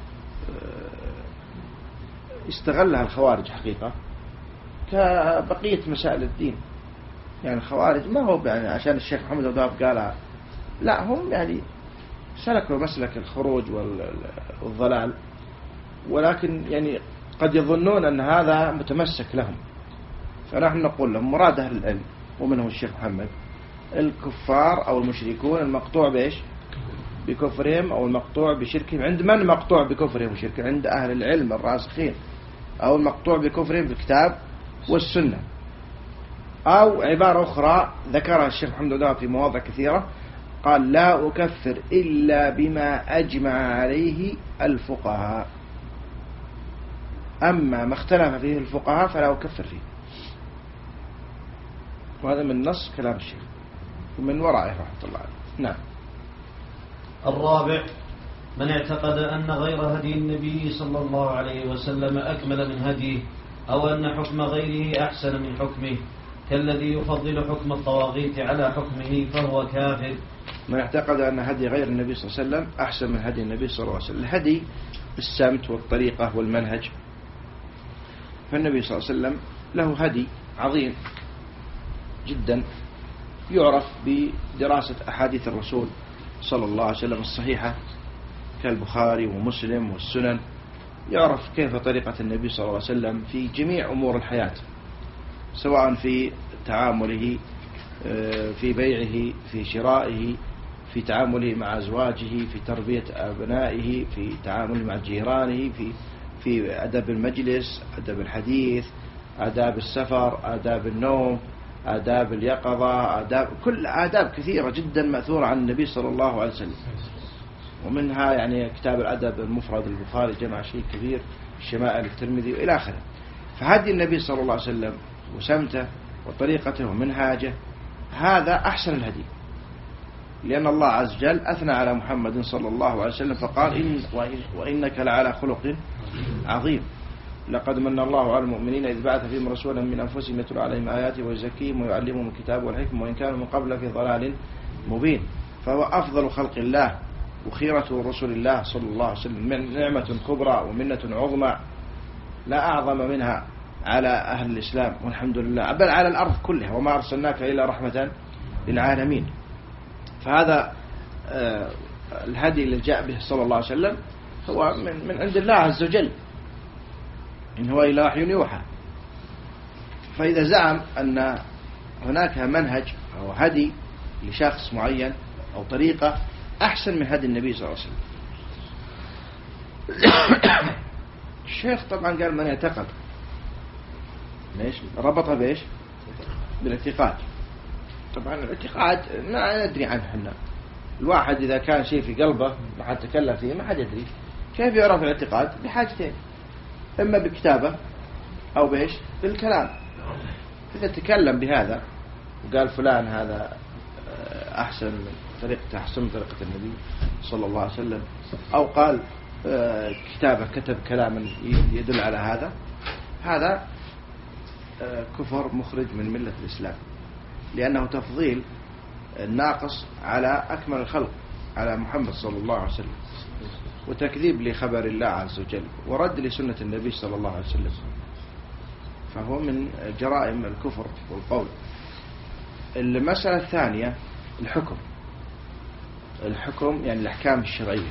استغلها الخوارج حقيقة كبقية مسائل الدين. يعني الخوارج ما هو يعني عشان الشيخ محمد عبد الوهاب قالها، لا هم يعني سلكوا مسلك الخروج والضلال، ولكن يعني قد يظنون أن هذا متمسك لهم. فنحن نقول لهم مراد أهل العلم ومنهم الشيخ محمد الكفار أو المشركون المقطوع بإيش بكفرهم أو المقطوع بشركهم. عند من مقطوع بكفرهم وشركهم؟ عند أهل العلم الراسخين، أو المقطوع بكفرهم بالكتاب والسنة. أو عبارة أخرى ذكرها الشيخ محمد عبد الوهاب في مواضع كثيرة، قال لا أكفر إلا بما أجمع عليه الفقهاء، أما ما اختلف فيه الفقهاء فلا أكفر فيه. وهذا من نص كلام الشيخ ومن ورائه رحمة الله عليه. نعم. الرابع: من اعتقد أن غير هدي النبي صلى الله عليه وسلم أكمل من هديه، أو أن حكم غيره أحسن من حكمه، كالذي يفضل حكم الطواغيت على حكمه، فهو كافر. من اعتقد أن هدي غير النبي صلى الله عليه وسلم أحسن من هدي النبي صلى الله عليه وسلم. الهدي بالسمت والطريقة والمنهج، فالنبي صلى الله عليه وسلم له هدي عظيم جدا يعرف بدراسة أحاديث الرسول صلى الله عليه وسلم الصحيحة كالبخاري ومسلم والسنن، يعرف كيف طريقة النبي صلى الله عليه وسلم في جميع أمور الحياة، سواء في تعامله في بيعه في شرائه في تعامله مع أزواجه في تربية أبنائه في تعامله مع جيرانه في في أداب المجلس أداب الحديث آداب السفر آداب النوم آداب اليقظة آداب كل آداب كثيرة جدا مأثورة عن النبي صلى الله عليه وسلم. ومنها يعني كتاب الأدب المفرد البخاري جمع شيء كبير، الشمائل الترمذي وإلى آخره. فهدي النبي صلى الله عليه وسلم وسمته وطريقته ومنهاجه هذا أحسن الهدي، لأن الله عز وجل أثنى على محمد صلى الله عليه وسلم فقال إن وإنك لعلى خلق عظيم، لقد من الله على المؤمنين إذ بعث فيهم رسولا من أنفسهم يتلو عليهم آياته ويزكيهم ويعلمهم الكتاب والحكمة وإن كانوا من قبل في ضلال مبين. فهو أفضل خلق الله وخيرة رسول الله صلى الله عليه وسلم، من نعمة كبرى ومنة عظمى لا أعظم منها على أهل الإسلام والحمد لله، بل على الأرض كلها، وما أرسلناك إلا رحمة للعالمين. فهذا الهدي اللي جاء به صلى الله عليه وسلم هو من, من عند الله عز وجل، إن هو إلا وحي يوحى. فإذا زعم أن هناك منهج أو هدي لشخص معين أو طريقة أحسن من هدي النبي صلى الله عليه وسلم، الشيخ طبعا قال من يعتقد، ليش ربطها بإيش؟ بالاعتقاد. طبعا الاعتقاد ما ندري عنه احنا، الواحد إذا كان شيء في قلبه ما حد تكلم فيه ما حد يدري. كيف يعرف الاعتقاد؟ بحاجتين، إما بكتابة أو بإيش؟ بالكلام. إذا تكلم بهذا وقال فلان هذا أحسن من طريقة أحسن من طريقة النبي صلى الله عليه وسلم، أو قال كتابة كتب كلاما يدل على هذا، هذا كفر مخرج من ملة الإسلام، لأنه تفضيل الناقص على أكمل الخلق على محمد صلى الله عليه وسلم، وتكذيب لخبر الله عز وجل، ورد لسنة النبي صلى الله عليه وسلم، فهو من جرائم الكفر والقول. المسألة الثانية الحكم، الحكم يعني الأحكام الشرعية،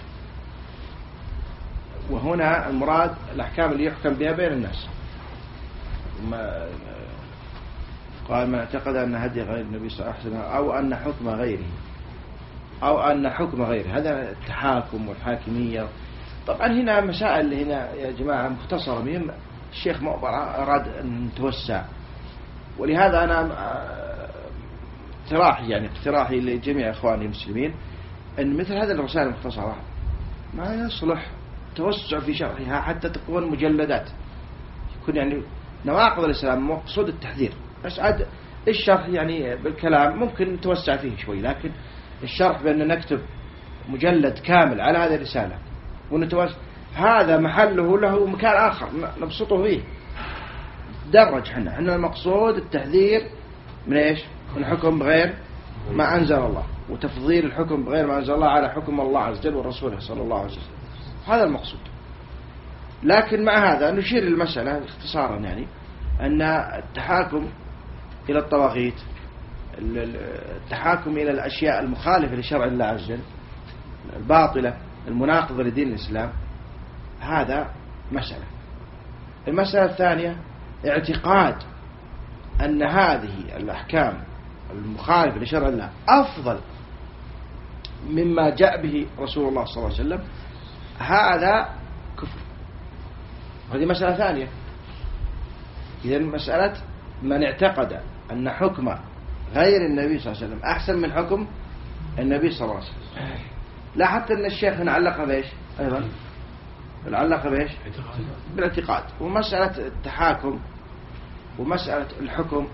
وهنا المراد الأحكام اللي يحكم بها بين الناس، ما قال من اعتقد أن هدي غير النبي صلى الله عليه وسلم أو أن حكم غيره أو أن حكم غيره، هذا التحاكم والحاكمية. طبعا هنا مسائل هنا يا جماعة مختصرة، مهم الشيخ مؤبر أراد أن نتوسع، ولهذا أنا اقتراحي يعني اقتراحي لجميع إخواني المسلمين أن مثل هذه الرسائل المختصرة ما يصلح توسع في شرحها حتى تكون مجلدات، يكون يعني نواقض الإسلام مقصود التحذير. بس عاد الشرح يعني بالكلام ممكن نتوسع فيه شوي، لكن الشرح بأن نكتب مجلد كامل على هذه الرسالة ونتوسع هذا محله له مكان آخر نبسطه فيه درج. حنا حنا المقصود التحذير من إيش؟ من حكم بغير ما أنزل الله، وتفضيل الحكم بغير ما أنزل الله على حكم الله عز وجل ورسوله صلى الله عليه وسلم، هذا المقصود. لكن مع هذا نشير للمسألة اختصارا يعني أن التحاكم إلى الطواغيت، التحاكم إلى الأشياء المخالفة لشرع الله عز وجل الباطلة المناقضة لدين الإسلام، هذا مسألة. المسألة الثانية اعتقاد أن هذه الأحكام المخالفة لشرع الله أفضل مما جاء به رسول الله صلى الله عليه وسلم، هذا كفر. هذه مسألة ثانية. إذن مسألة من اعتقد أن حكم غير النبي صلى الله عليه وسلم أحسن من حكم النبي صلى الله عليه وسلم. لا حتى أن الشيخ علق بإيش أيضا، علق بإيش بالاعتقاد. ومسألة التحاكم ومسألة الحكم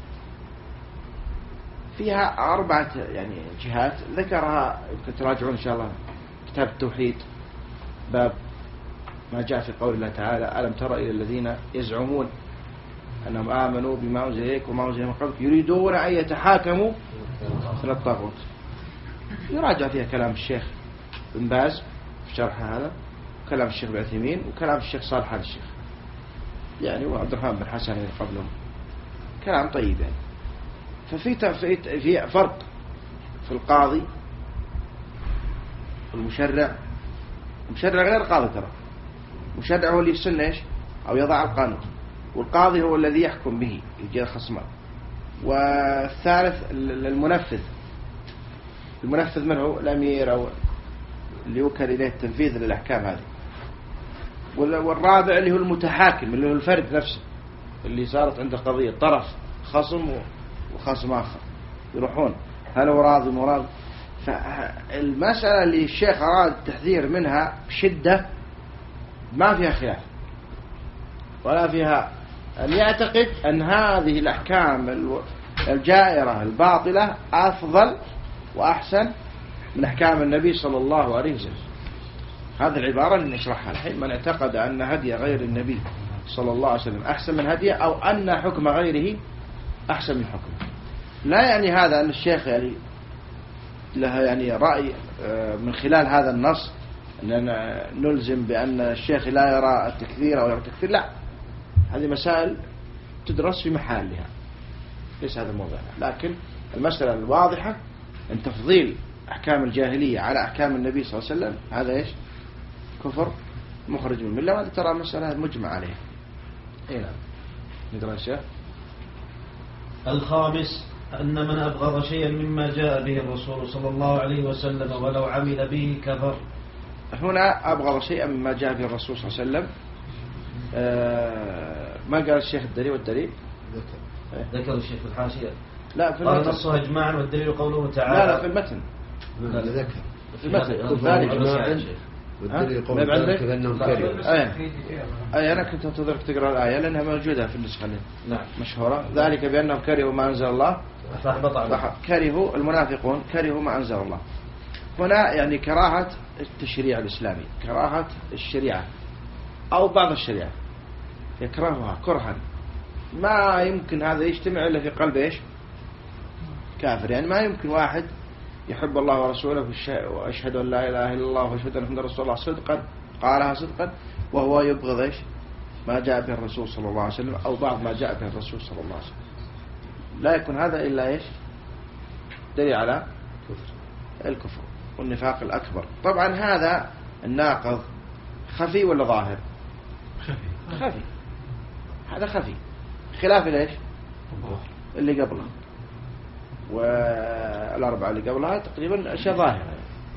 فيها أربعة يعني جهات ذكرها، يمكن تراجعون إن شاء الله كتاب التوحيد باب ما جاء في قول الله تعالى ألم تر إلى الذين يزعمون أنهم آمنوا بما أنزل إليك وما أنزل من قبلك يريدون أن يتحاكموا إلى الطاغوت. يراجع فيها كلام الشيخ بن باز في شرح هذا، وكلام الشيخ بن عثيمين، وكلام الشيخ صالح آل الشيخ يعني وعبد الرحمن بن حسن اللي قبلهم، كلام طيب يعني. ففي في فرق في القاضي والمشرع. المشرع غير القاضي، ترى المشرع هو اللي يسن ايش او يضع القانون، والقاضي هو الذي يحكم به يجي خصمه. والثالث المنفذ. المنفذ من هو؟ الامير او اللي يوكل اليه التنفيذ للاحكام هذه. والرابع اللي هو المتحاكم، اللي هو الفرد نفسه اللي صارت عنده قضيه طرف خصم وخصم آخر يروحون هل هو راضي مراضي. فالمسألة اللي الشيخ أراد التحذير منها بشدة ما فيها خلاف ولا فيها أن يعتقد أن هذه الأحكام الجائرة الباطلة أفضل وأحسن من أحكام النبي صلى الله عليه وسلم. هذه العبارة اللي نشرحها الحين. من اعتقد أن هدي غير النبي صلى الله عليه وسلم أحسن من هديه أو أن حكم غيره أحسن من حكمه. لا يعني هذا أن الشيخ يعني لها يعني رأي من خلال هذا النص أننا نلزم بأن الشيخ لا يرى التكفير أو يرى التكفير، لا، هذه مسائل تدرس في محلها، ليس هذا الموضوع. لكن المسألة الواضحة أن تفضيل أحكام الجاهلية على أحكام النبي صلى الله عليه وسلم هذا إيش؟ كفر مخرج من الملة، وهذا ترى مسألة مجمع عليها. إيه نعم. نقرأ الشيخ. الخامس أن من أبغض شيئا مما جاء به الرسول صلى الله عليه وسلم ولو عمل به كفر. هنا أبغض شيئا مما جاء به الرسول صلى الله عليه وسلم. آه ما قال الشيخ الدليل والدليل ذكر ذكر الشيخ في الحاشية. لا في المتن. قال نصها إجماعا والدليل قوله تعالى. لا لا في المتن. لا ذكر في المتن. ذلك والدليل قوله ذلك بأنهم كرهوا. أي أي أنا كنت أنتظرك تقرأ الآية لأنها موجودة في النسخة نعم مشهورة. ذلك بأنهم كرهوا ما أنزل الله فأحبط عليهم. كرهوا المنافقون كرهوا ما أنزل الله. هنا يعني كراهة التشريع الإسلامي، كراهة الشريعة أو بعض الشريعة يكرهها كرها ما يمكن هذا يجتمع إلا في قلب إيش؟ كافر. يعني ما يمكن واحد يحب الله ورسوله وأشهد أن لا إله إلا الله وأشهد أن محمدا رسول الله صدقا قالها صدقا وهو يبغض إيش؟ ما جاء به الرسول صلى الله عليه وسلم أو بعض ما جاء به الرسول صلى الله عليه وسلم. لا يكون هذا إلا إيش؟ دليل على الكفر والنفاق الأكبر. طبعا هذا الناقض خفي ولا ظاهر؟ خفي. خفي. هذا خفي خلاف ليش اللي قبله، والأربعة اللي قبلها تقريبا أشياء ظاهرة.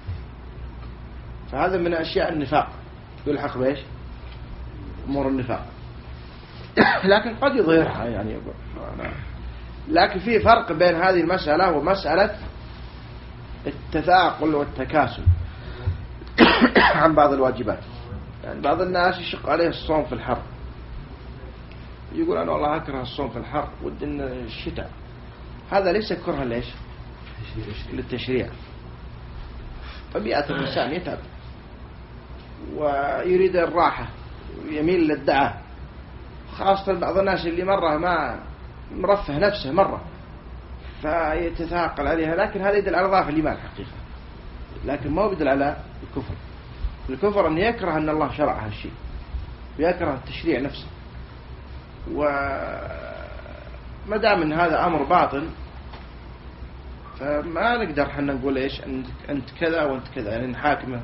فهذا من أشياء النفاق يلحق بإيش أمور النفاق. لكن قد يظهرها يعني. لكن في فرق بين هذه المسألة ومسألة التثاقل والتكاسل عن بعض الواجبات. يعني بعض الناس يشق عليه الصوم في الحر، يقول أنا والله أكره الصوم في الحر ودنا الشتاء. هذا ليس كرها ليش للتشريع. طبيعة الإنسان يتعب ويريد الراحة ويميل للدعاء، خاصة بعض الناس اللي مرة ما مرفه نفسه مرة فيتثاقل عليها. لكن هذا يدل على ضعف الإيمان حقيقة، لكن ما يدل على الكفر. الكفر أن يكره أن الله شرع هالشيء ويكره التشريع نفسه. وما دام ان هذا امر باطل فما نقدر احنا نقول ايش انت كذا وانت كذا، يعني نحاكمه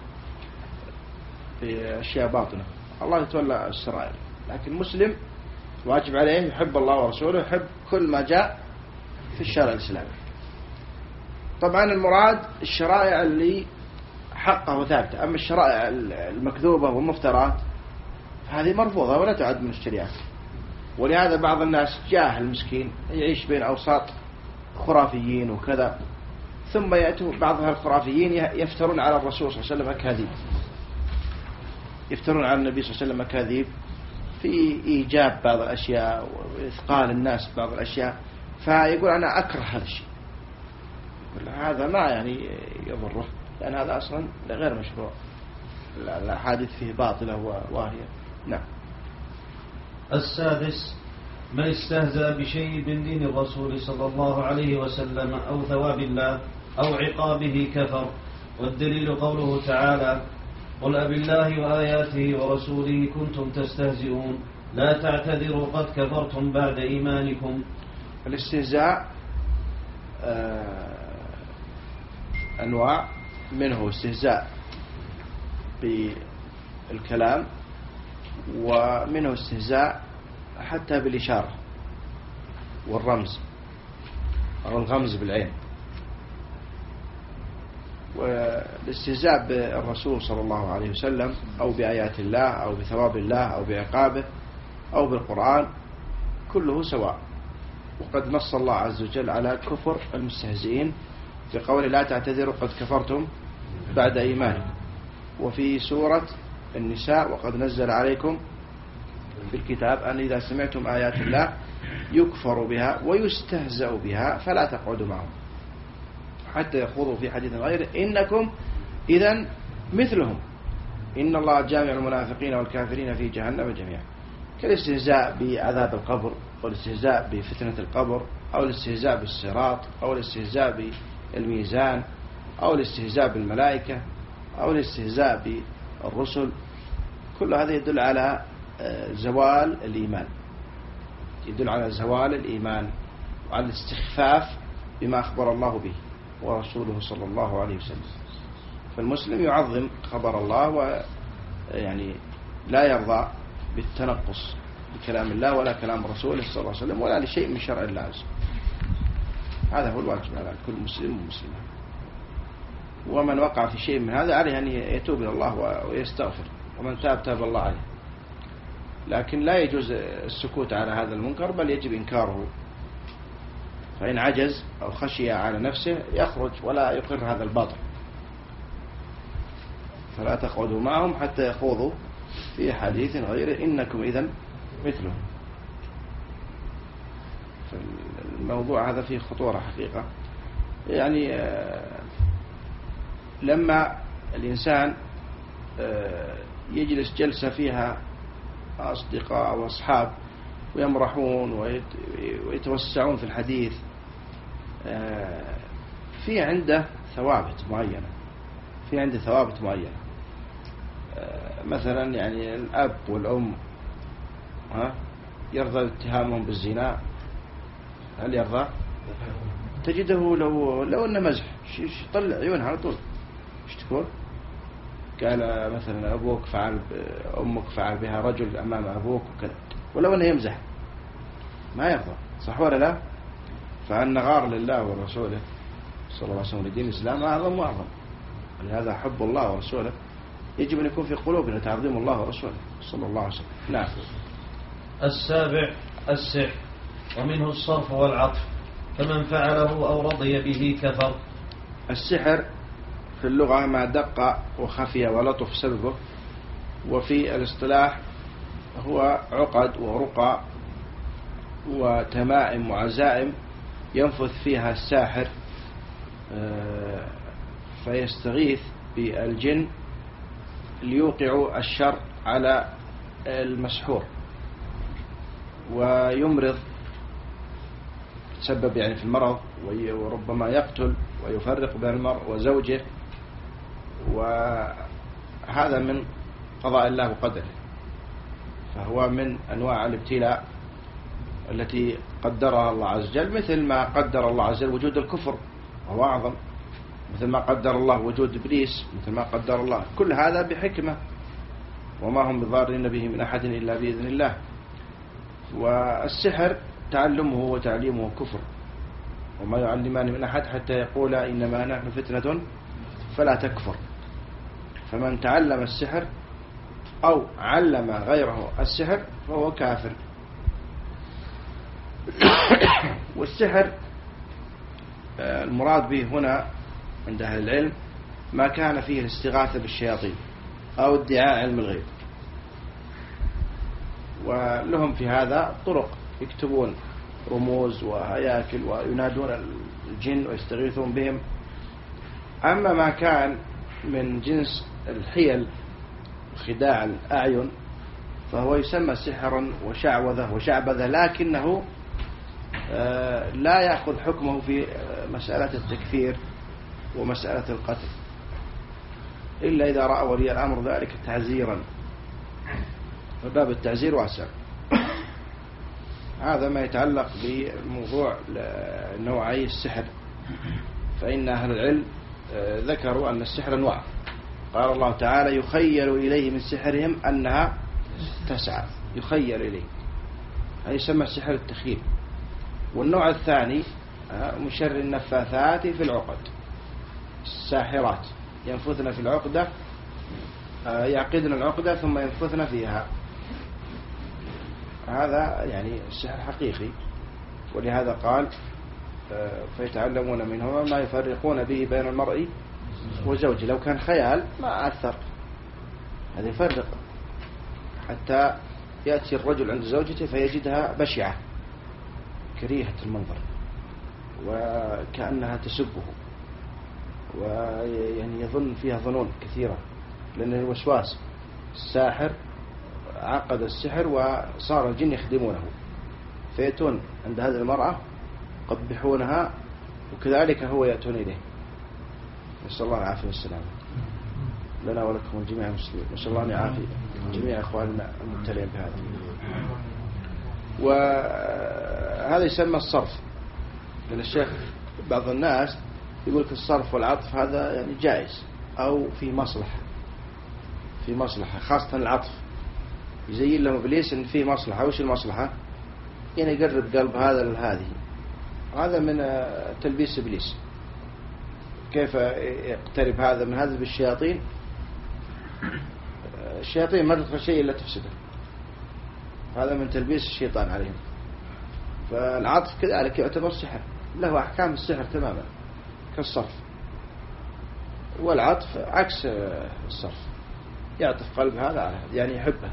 في اشياء باطنه. الله يتولى السرائر. لكن المسلم واجب عليه يحب الله ورسوله، يحب كل ما جاء في الشرع الاسلامي. طبعا المراد الشرائع اللي حقه وثابته، اما الشرائع المكذوبه والمفترات هذه مرفوضه ولا تعد من الشريعه. ولهذا بعض الناس جاهل مسكين يعيش بين أوساط خرافيين وكذا، ثم يأتوا بعض الخرافيين يفترون على الرسول صلى الله عليه وسلم أكاذيب، يفترون على النبي صلى الله عليه وسلم أكاذيب في إيجاب بعض الأشياء وإثقال الناس بعض الأشياء. فيقول أنا أكره هذا الشيء. هذا ما يعني يضره، لأن هذا أصلا غير مشروع، الحادث فيه باطلة واهية. نعم. السادس: من استهزأ بشيء من دين الرسول صلى الله عليه وسلم أو ثواب الله أو عقابه كفر. والدليل قوله تعالى: قل أبالله وآياته ورسوله كنتم تستهزئون لا تعتذروا قد كفرتم بعد إيمانكم. الاستهزاء أنواع، منه استهزاء بالكلام، ومنه استهزاء حتى بالإشارة والرمز أو الغمز بالعين. والاستهزاء بالرسول صلى الله عليه وسلم أو بآيات الله أو بثواب الله أو بعقابه أو بالقرآن كله سواء. وقد نص الله عز وجل على كفر المستهزئين في قوله: لا تعتذروا قد كفرتم بعد إيمانكم. وفي سورة النساء: وقد نزل عليكم في الكتاب أن إذا سمعتم آيات الله يكفر بها ويستهزأ بها فلا تقعدوا معهم حتى يخوضوا في حديث غيره إنكم إذن مثلهم إن الله جامع المنافقين والكافرين في جهنم جميعا. كالاستهزاء بعذاب القبر، والاستهزاء بفتنة القبر، أو الاستهزاء بالصراط، أو الاستهزاء بالميزان، أو الاستهزاء بالملائكة، أو الاستهزاء بالرسل. كل هذا يدل على زوال الإيمان، يدل على زوال الإيمان وعلى الاستخفاف بما أخبر الله به ورسوله صلى الله عليه وسلم. فالمسلم يعظم خبر الله ويعني لا يرضى بالتنقص بكلام الله ولا كلام رسوله صلى الله عليه وسلم ولا لشيء من شرع الله. هذا هو الواجب على كل مسلم ومسلمة. ومن وقع في شيء من هذا عليه أن يتوب إلى الله ويستغفر، ومن تاب تاب الله عليه. لكن لا يجوز السكوت على هذا المنكر، بل يجب إنكاره. فإن عجز أو خشي على نفسه يخرج ولا يقر هذا الباطل. فلا تقعدوا معهم حتى يخوضوا في حديث غيره إنكم إذن مثلهم. فالموضوع هذا فيه خطورة حقيقة. يعني لما الإنسان يجلس جلسة فيها أصدقاء وأصحاب ويمرحون ويتوسعون في الحديث، في عنده ثوابت معينة، في عنده ثوابت معينة. مثلا يعني الأب والأم ها يرضى اتهامهم بالزنا، هل يرضى؟ تجده لو لو انه مزح يطلع عيونها على طول. ايش تقول؟ قال مثلا أبوك فعل أمك فعل بها رجل أمام أبوك وكذا، ولو أنه يمزح. ما يرضى، صح ولا لا؟ فأن غار لله ورسوله صلى الله عليه وسلم لدين الإسلام أعظم وأعظم. ولهذا حب الله ورسوله يجب أن يكون في قلوبنا تعظيم الله ورسوله صلى الله عليه وسلم. نعم. السابع السحر، ومنه الصرف والعطف، فمن فعله أو رضي به كفر. السحر في اللغة ما دق وخفي ولطف سببه، وفي الاصطلاح هو عقد ورقى وتمائم وعزائم ينفث فيها الساحر فيستغيث بالجن ليوقعوا الشر على المسحور ويمرض، تسبب يعني في المرض، وربما يقتل ويفرق بين المرء وزوجه، وهذا من قضاء الله وقدره، فهو من أنواع الابتلاء التي قدرها الله عز وجل، مثل ما قدر الله عز وجل وجود الكفر وهو أعظم، مثل ما قدر الله وجود إبليس، مثل ما قدر الله، كل هذا بحكمة، وما هم بضارين به من أحد إلا بإذن الله. والسحر تعلمه وتعليمه كفر، وما يعلمان من أحد حتى يقول إنما نحن فتنة فلا تكفر. فمن تعلم السحر أو علم غيره السحر فهو كافر. والسحر المراد به هنا عند أهل العلم ما كان فيه الاستغاثة بالشياطين أو ادعاء علم الغيب، ولهم في هذا طرق، يكتبون رموز وهياكل وينادون الجن ويستغيثون بهم. أما ما كان من جنس الحيل وخداع الأعين فهو يسمى سحرا وشعوذة وشعبذة، لكنه لا يأخذ حكمه في مسألة التكفير ومسألة القتل إلا إذا رأى ولي الأمر ذلك تعزيرا، فباب التعزير واسع. هذا ما يتعلق بموضوع نوعي السحر. فإن أهل العلم ذكروا أن السحر أنواع. قال الله تعالى يخيل إليه من سحرهم أنها تسعى، يخيل إليه، هذا يسمى السحر التخيل. والنوع الثاني من شر النفاثات في العقد، الساحرات ينفثن في العقدة، يعقدن العقدة ثم ينفثن فيها، هذا يعني السحر حقيقي. ولهذا قال فيتعلمون منهما ما يفرقون به بين المرء وزوجه. لو كان خيال ما أثر، هذا يفرق، حتى يأتي الرجل عند زوجته فيجدها بشعة كريهة المنظر وكأنها تسبه، ويعني يظن فيها ظنون كثيرة، لأن الوسواس الساحر عقد السحر وصار الجن يخدمونه، فيأتون عند هذه المرأة قبحونها، وكذلك هو يأتون إليه. نسأل الله العافية والسلام لنا ولكم جميع المسلمين، نسأل الله أن يعافي جميع إخواننا المبتلين بهذا. وهذا يسمى الصرف، لأن الشيخ بعض الناس يقول لك الصرف والعطف هذا يعني جائز أو في مصلحة، في مصلحة خاصة العطف، يزين لهم إبليس إن في مصلحة. وش المصلحة؟ يعني يقرب قلب هذا لهذه، هذا من تلبيس إبليس. كيف يقترب هذا من هذا بالشياطين؟ الشياطين ما تدخل شيء إلا تفسده، هذا من تلبيس الشيطان عليهم. فالعطف كذلك يعتبر سحر، له أحكام السحر تماما كالصرف. والعطف عكس الصرف، يعطف قلب هذا على هذا، يعني يحبه.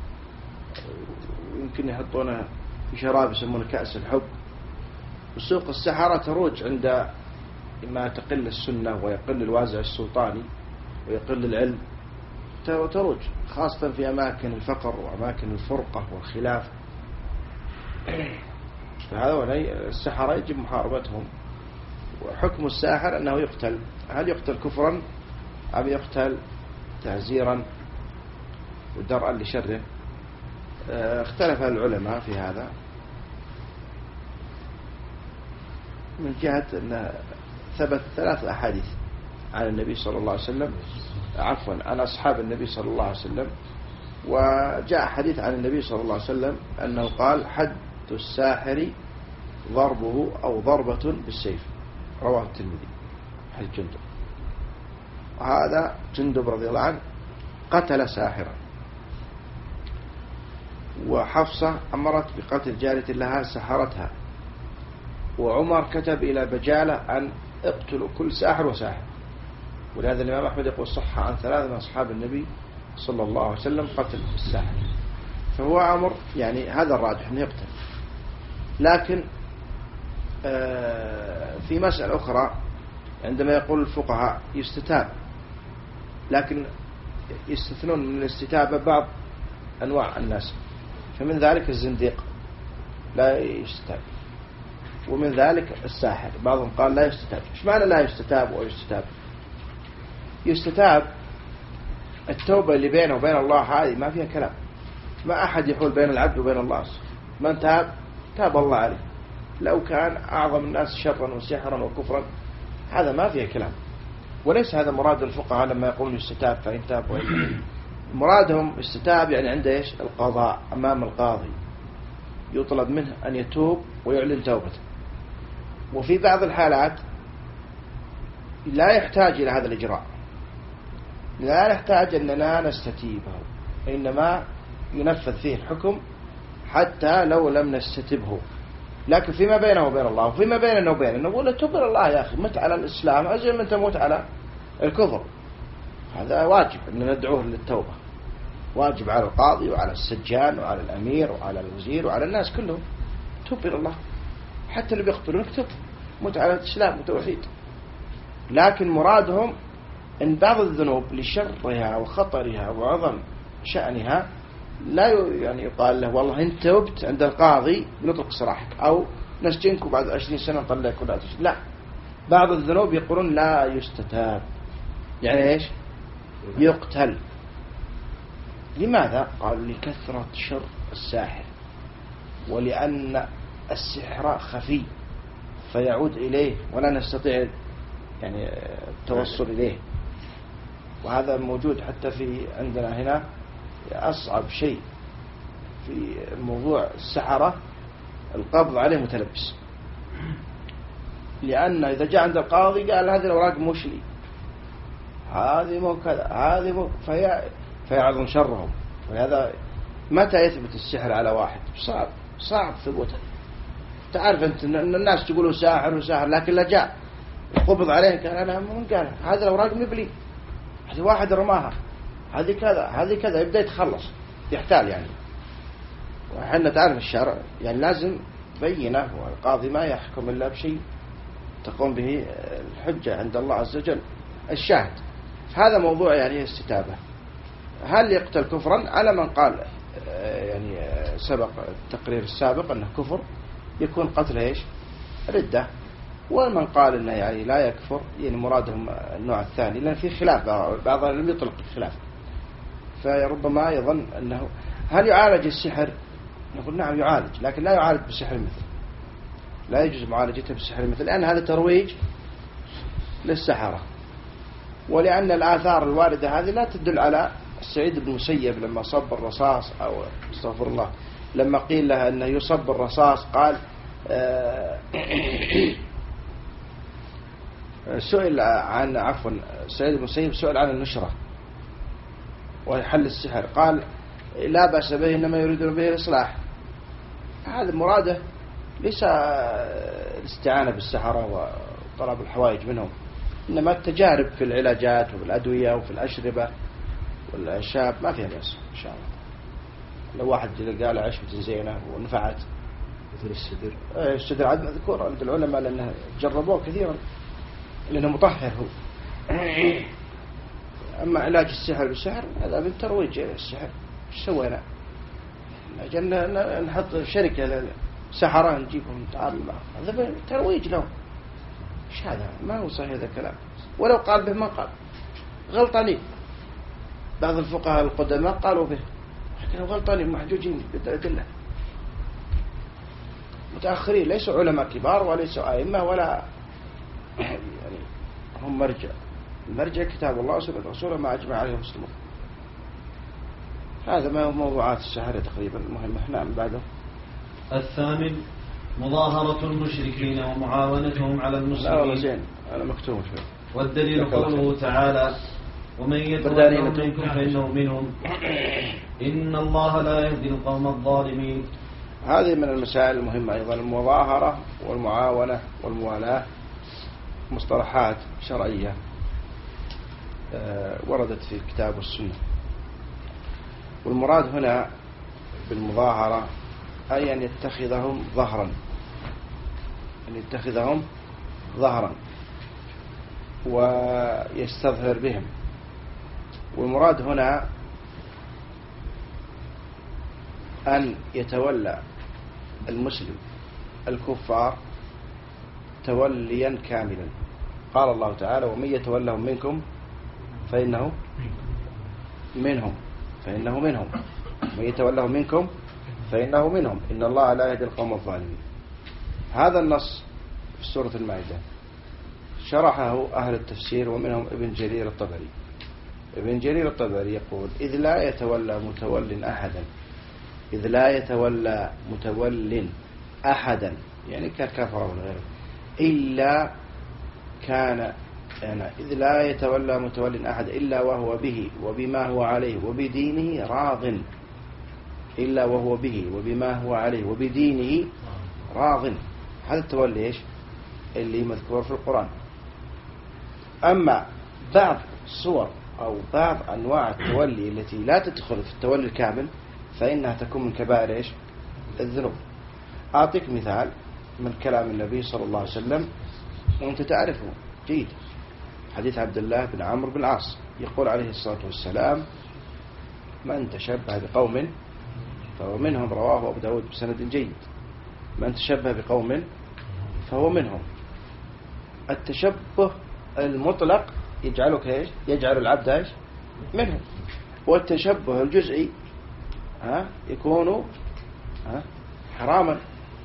يمكن يحطونه في شراب يسمونه كأس الحب. وسوق السحرة تروج عند ما تقل السنة ويقل الوازع السلطاني ويقل العلم، تروج خاصة في أماكن الفقر وأماكن الفرقة والخلاف. فهذا ولي السحرة يجب محاربتهم. وحكم الساحر أنه يقتل، هل يقتل كفرا أم يقتل تعزيرا ودرءا لشره؟ اختلف العلماء في هذا، من جهة أن ثبت ثلاث أحاديث عن النبي صلى الله عليه وسلم، عفوا عن أصحاب النبي صلى الله عليه وسلم. وجاء حديث عن النبي صلى الله عليه وسلم أنه قال حد الساحر ضربه أو ضربة بالسيف، رواه الترمذي حديث جندب. وهذا جندب رضي الله عنه قتل ساحرا، وحفصة أمرت بقتل جارية لها سحرتها، وعمر كتب إلى بجالة أن اقتلوا كل ساحر وساحر. ولهذا الإمام أحمد يقول صح عن ثلاثة من أصحاب النبي صلى الله عليه وسلم قتل الساحر، فهو أمر يعني هذا الراجح أنه يقتل. لكن في مسألة أخرى عندما يقول الفقهاء يستتاب، لكن يستثنون من الاستتابة بعض أنواع الناس، فمن ذلك الزنديق لا يستتاب، ومن ذلك الساحر بعضهم قال لا يستتاب. إيش معنى لا يستتاب ويستتاب؟ يستتاب التوبة اللي بينه وبين الله هذه ما فيها كلام، ما أحد يحول بين العبد وبين الله. من تاب تاب الله عليه، لو كان أعظم الناس شرا وسحرا وكفرا هذا ما فيه كلام. وليس هذا مراد الفقهاء لما يقولون يستتاب فإن تاب وإن مرادهم استتاب يعني عنده إيش؟ القضاء أمام القاضي، يطلب منه أن يتوب ويعلن توبته. وفي بعض الحالات لا يحتاج إلى هذا الإجراء، لا نحتاج أننا نستتيبه، إنما ينفذ فيه الحكم حتى لو لم نستتبه. لكن فيما بينه وبين الله وفيما بيننا وبينه نقول توب إلى الله يا أخي، مت على الإسلام أزل من تموت على الكفر. هذا واجب أن ندعوه للتوبة، واجب على القاضي وعلى السجان وعلى الأمير وعلى الوزير وعلى الناس كلهم، توب إلى الله حتى اللي بيقتلون اكتب مت على الإسلام وتوحيد. لكن مرادهم أن بعض الذنوب لشرها وخطرها وعظم شأنها لا يعني يقال له والله أنت تبت عند القاضي نطلق سراحك أو نسجنك وبعد عشرين سنة نطلعك ولا تسجن. لا، بعض الذنوب يقولون لا يستتاب، يعني إيش؟ يقتل. لماذا؟ قال لكثرة شر الساحر، ولأن السحر خفي فيعود إليه ولا نستطيع يعني التوصل إليه. وهذا موجود حتى في عندنا هنا. أصعب شيء في موضوع السحرة القبض عليه متلبس، لأن إذا جاء عند القاضي قال هذه الأوراق مش لي، هذه مو كذا، هذه مو، في فيعظم شرهم. ولهذا متى يثبت السحر على واحد؟ صعب صعب ثبوته. تعرف أنت أن الناس تقولوا ساحر وساحر، لكن لا جاء قبض عليه قال أنا من قال هذه الأوراق مبلي، هذه واحد رماها، هذه كذا هذه كذا، يبدأ يتخلص يحتال يعني. وحنا تعرف الشرع يعني لازم بينه، والقاضي ما يحكم إلا بشيء تقوم به الحجة عند الله عز وجل الشاهد. هذا موضوع يعني استتابة. هل يقتل كفرا؟ على من قال يعني سبق التقرير السابق أنه كفر يكون قتل إيش؟ ردة. ومن قال أنه يعني لا يكفر يعني مرادهم النوع الثاني، لأن في خلاف، بعضهم لم يطلق الخلاف، فربما يظن أنه هل يعالج السحر؟ نقول نعم يعالج، لكن لا يعالج بسحر المثل، لا يجوز معالجته بسحر المثل، لأن هذا ترويج للسحرة. ولأن الآثار الواردة هذه لا تدل على السعيد بن مسيب لما صب الرصاص، أو استغفر الله لما قيل له أنه يصب الرصاص قال سئل عن عفوا سعيد بن مسيب سئل عن النشرة وحل السحر قال لا بأس به، إنما يريدون به الإصلاح. هذا مراده ليس الاستعانة بالسحرة وطلب الحوائج منهم، إنما التجارب في العلاجات وفي الأدوية وفي الأشربة والأعشاب ما فيها بأس إن شاء الله. لو واحد قال عشبة زينة ونفعت مثل السدر، السدر عاد مذكور عند العلماء لأنه جربوه كثيرا لأنه مطهر هو. أما علاج السحر بالسحر هذا من ترويج السحر. ايش سوينا؟ جينا نحط شركة سحرة نجيبهم نتعامل معهم، هذا ترويج لهم. ايش هذا؟ ما هو صحيح هذا الكلام، ولو قال به ما قال غلطانين. بعض الفقهاء القدماء قالوا به، لكن غلطانين محجوجين بالأدلة. متأخرين ليسوا علماء كبار وليسوا أئمة ولا يعني هم مرجع. المرجع كتاب الله وسنة رسوله ما أجمع عليه المسلمون. هذا ما موضوعات السحر تقريبا المهمة. نعم بعده الثامن مظاهرة المشركين ومعاونتهم على المسلمين. لا والله زين أنا مكتوب شوي. والدليل قوله تعالى ومن يتولهم منكم فإنه منهم إن الله لا يهدي القوم الظالمين. هذه من المسائل المهمة أيضا. المظاهرة والمعاونة والموالاة مصطلحات شرعية وردت في الكتاب والسنة. والمراد هنا بالمظاهرة أي أن يتخذهم ظهرا أن يتخذهم ظهرا ويستظهر بهم. والمراد هنا أن يتولى المسلم الكفار توليا كاملا. قال الله تعالى ومن يتولهم منكم فإنه منهم فإنه منهم من يتولهم منكم فإنه منهم إن الله لا يهدي القوم الظالمين. هذا النص في سورة المائدة شرحه أهل التفسير ومنهم ابن جرير الطبري. ابن جرير الطبري يقول إذ لا يتولى متول أحدا إذ لا يتولى متول أحدا يعني ككفر وغيره إلا كان يعني إذ لا يتولى متول أحد إلا وهو به وبما هو عليه وبدينه راض إلا وهو به وبما هو عليه وبدينه راض. هذا التولي إيش اللي مذكور في القرآن. أما بعض صور أو بعض أنواع التولي التي لا تدخل في التولي الكامل فإنها تكون من كبائر إيش الذنوب. أعطيك مثال من كلام النبي صلى الله عليه وسلم وأنت تعرفه جيد. حديث عبد الله بن عمرو بن العاص يقول عليه الصلاة والسلام من تشبه بقوم فهو منهم. رواه أبو داود بسند جيد. من تشبه بقوم فهو منهم. التشبه المطلق يجعلك ايش يجعل العبد ايش منهم. والتشبه الجزئي ها يكون ها حراما.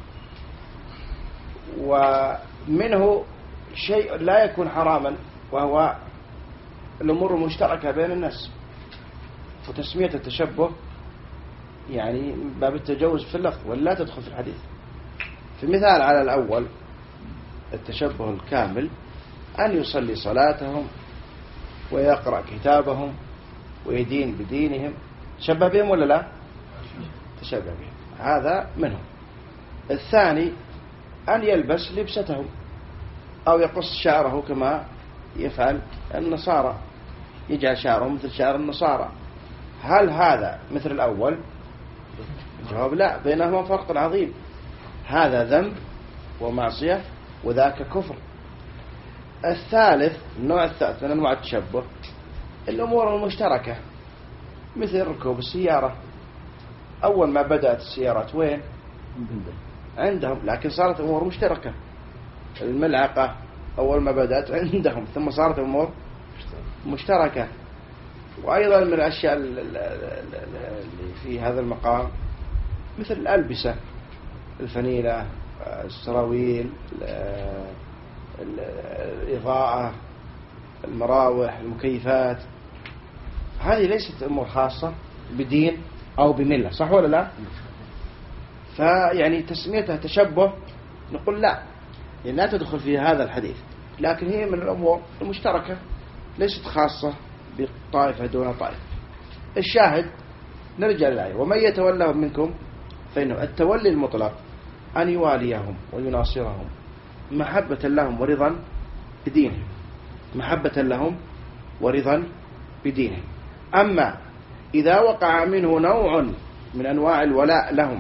ومنه شيء لا يكون حراما وهو الأمور المشتركة بين الناس. وتسمية التشبه يعني باب التجوز في اللفظ ولا تدخل في الحديث. في مثال على الأول التشبه الكامل أن يصلي صلاتهم ويقرأ كتابهم ويدين بدينهم. تشبه بهم ولا لا تشبه بهم هذا منهم. الثاني أن يلبس لبستهم أو يقص شعره كما يفعل النصارى يجعل شعره مثل شعر النصارى. هل هذا مثل الأول؟ الجواب لا. بينهما فرق عظيم. هذا ذنب ومعصية وذاك كفر. الثالث النوع الثالث من أنواع التشبه الأمور المشتركة مثل ركوب السيارة. أول ما بدأت السيارات وين عندهم لكن صارت أمور مشتركة. الملعقة أول ما بدأت عندهم ثم صارت أمور مشتركة. وأيضا من الأشياء اللي في هذا المقام مثل الألبسة الفنيلة السراويل الإضاءة المراوح المكيفات. هذه ليست أمور خاصة بدين أو بملة صح ولا لا؟ فيعني تسميتها تشبه نقول لا يعني لا تدخل في هذا الحديث لكن هي من الأمور المشتركة ليست خاصة بطائفة دون طائفة. الشاهد نرجع للآية ومن يتولهم منكم فإنه التولي المطلق أن يواليهم ويناصرهم محبة لهم ورضا بدينهم محبة لهم ورضا بدينهم. أما إذا وقع منه نوع من أنواع الولاء لهم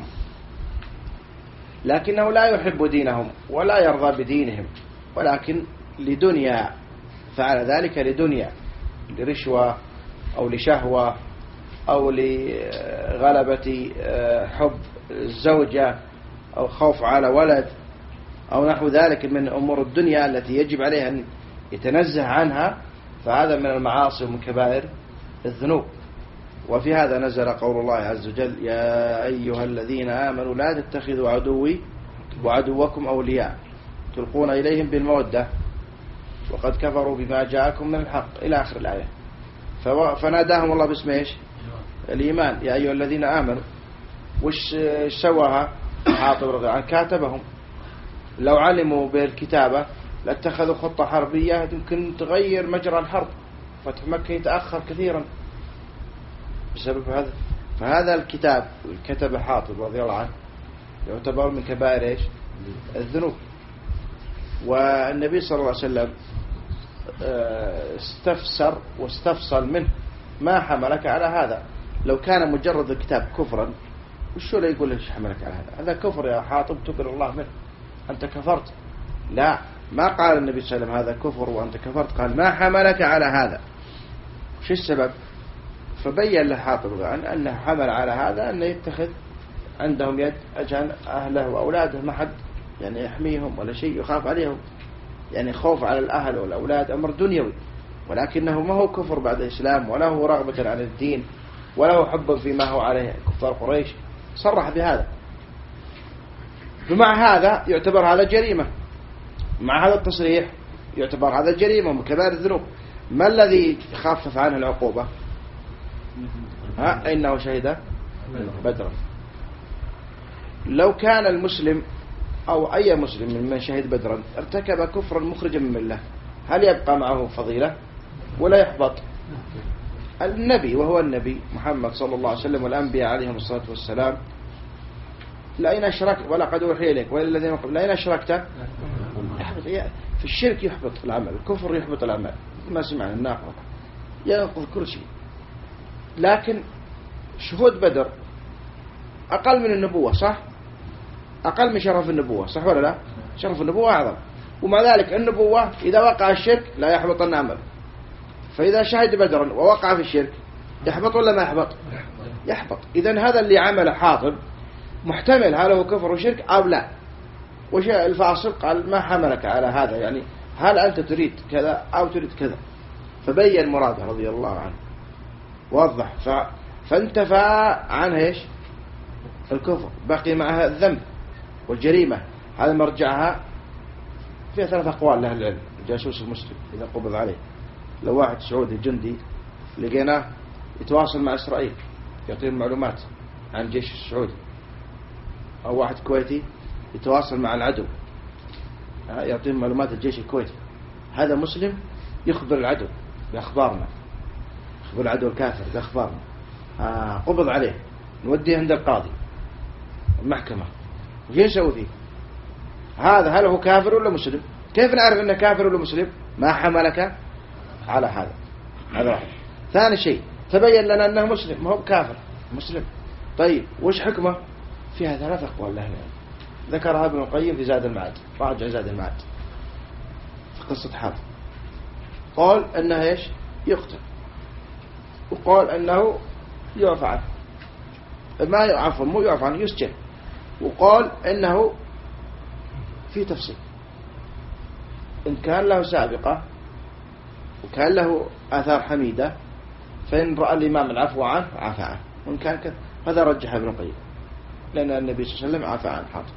لكنه لا يحب دينهم ولا يرضى بدينهم ولكن لدنيا فعل ذلك لدنيا لرشوة أو لشهوة أو لغلبة حب الزوجة أو خوف على ولد أو نحو ذلك من أمور الدنيا التي يجب عليه أن يتنزه عنها فهذا من المعاصي ومن كبائر الذنوب. وفي هذا نزل قول الله عز وجل يا أيها الذين آمنوا لا تتخذوا عدوي وعدوكم أولياء تلقون إليهم بالمودة وقد كفروا بما جاءكم من الحق إلى آخر الآية. فناداهم الله باسم إيش الإيمان يا أيها الذين آمنوا. وش سواها حاطب رضي الله عنه كاتبهم، لو علموا بالكتابة لاتخذوا خطة حربية يمكن تغير مجرى الحرب، فتح مكة يتأخر كثيرا بسبب هذا. فهذا الكتاب كتب حاطب رضي الله عنه يعتبر من كبائر إيش؟ الذنوب. والنبي صلى الله عليه وسلم استفسر واستفصل منه ما حملك على هذا. لو كان مجرد الكتاب كفرا وشو لا يقول ليش حملك على هذا؟ هذا كفر يا حاطب تبر الله منه، أنت كفرت. لا، ما قال النبي صلى الله عليه وسلم هذا كفر وأنت كفرت، قال ما حملك على هذا، وش السبب؟ فبين له حاطب أنه حمل على هذا أنه يتخذ عندهم يد عشان أهله وأولاده ما حد يعني يحميهم ولا شيء، يخاف عليهم، يعني خوف على الأهل والأولاد أمر دنيوي، ولكنه ما هو كفر بعد الإسلام، ولا هو رغبة عن الدين، ولا هو حب فيما هو عليه كفار قريش. صرح بهذا. ومع هذا يعتبر هذا جريمة، مع هذا التصريح يعتبر هذا جريمة من كبائر الذنوب. ما الذي خفف عنه العقوبة؟ ها إنه شهد بدرا. لو كان المسلم أو أي مسلم من من شهد بدرا ارتكب كفرا مخرجا من الله، هل يبقى معه فضيلة ولا يحبط؟ النبي وهو النبي محمد صلى الله عليه وسلم والأنبياء عليهم الصلاة والسلام لئن أشركت ولقد أوحي إليك وإلى الذين قبلك لئن أشركت يحبط. في الشرك يحبط العمل، الكفر يحبط العمل، ما سمعنا الناقض ينقض كل شيء. لكن شهود بدر أقل من النبوة، صح؟ أقل من شرف النبوة، صح ولا لا؟ شرف النبوة أعظم، ومع ذلك النبوة إذا وقع الشرك لا يحبط العمل. فإذا شهد بدرا ووقع في الشرك يحبط ولا ما يحبط؟ يحبط. إذن هذا اللي عمل حاطب محتمل هل هو كفر وشرك أو لا. وش الفاصل؟ قال ما حملك على هذا، يعني هل أنت تريد كذا أو تريد كذا، فبين مراده رضي الله عنه وضح. ف... فانتفى عنه إيش؟ الكفر، بقي معها الذنب والجريمة. هذا مرجعها فيها ثلاث أقوال لأهل العلم. الجاسوس المسلم إذا قبض عليه، لو واحد سعودي جندي لقيناه يتواصل مع إسرائيل يعطيهم معلومات عن الجيش السعودي، أو واحد كويتي يتواصل مع العدو يعطيهم معلومات الجيش الكويتي، هذا مسلم يخبر العدو بأخبارنا، يخبر العدو الكافر بأخبارنا. آه قبض عليه نوديه عند القاضي المحكمة، وش يسوي فيه؟ هذا هل هو كافر ولا مسلم؟ كيف نعرف انه كافر ولا مسلم؟ ما حملك على هذا. هذا واحد. ثاني شيء تبين لنا انه مسلم، ما هو كافر، مسلم. طيب وش حكمه؟ فيها ثلاث أقوال له، ذكرها ابن القيم في زاد المعاد، راجع زاد المعاد في قصة حاطب. قال انه ايش؟ يقتل، وقال انه يعفى عنه، ما عفوا مو يعفى عنه، يسجن. وقال انه في تفصيل، إن كان له سابقة وكان له آثار حميدة فإن رأى الإمام العفو عنه عفى عنه، وإن كان كذا. هذا رجح ابن القيم، لأن النبي صلى الله عليه وسلم عفى عن حاطب.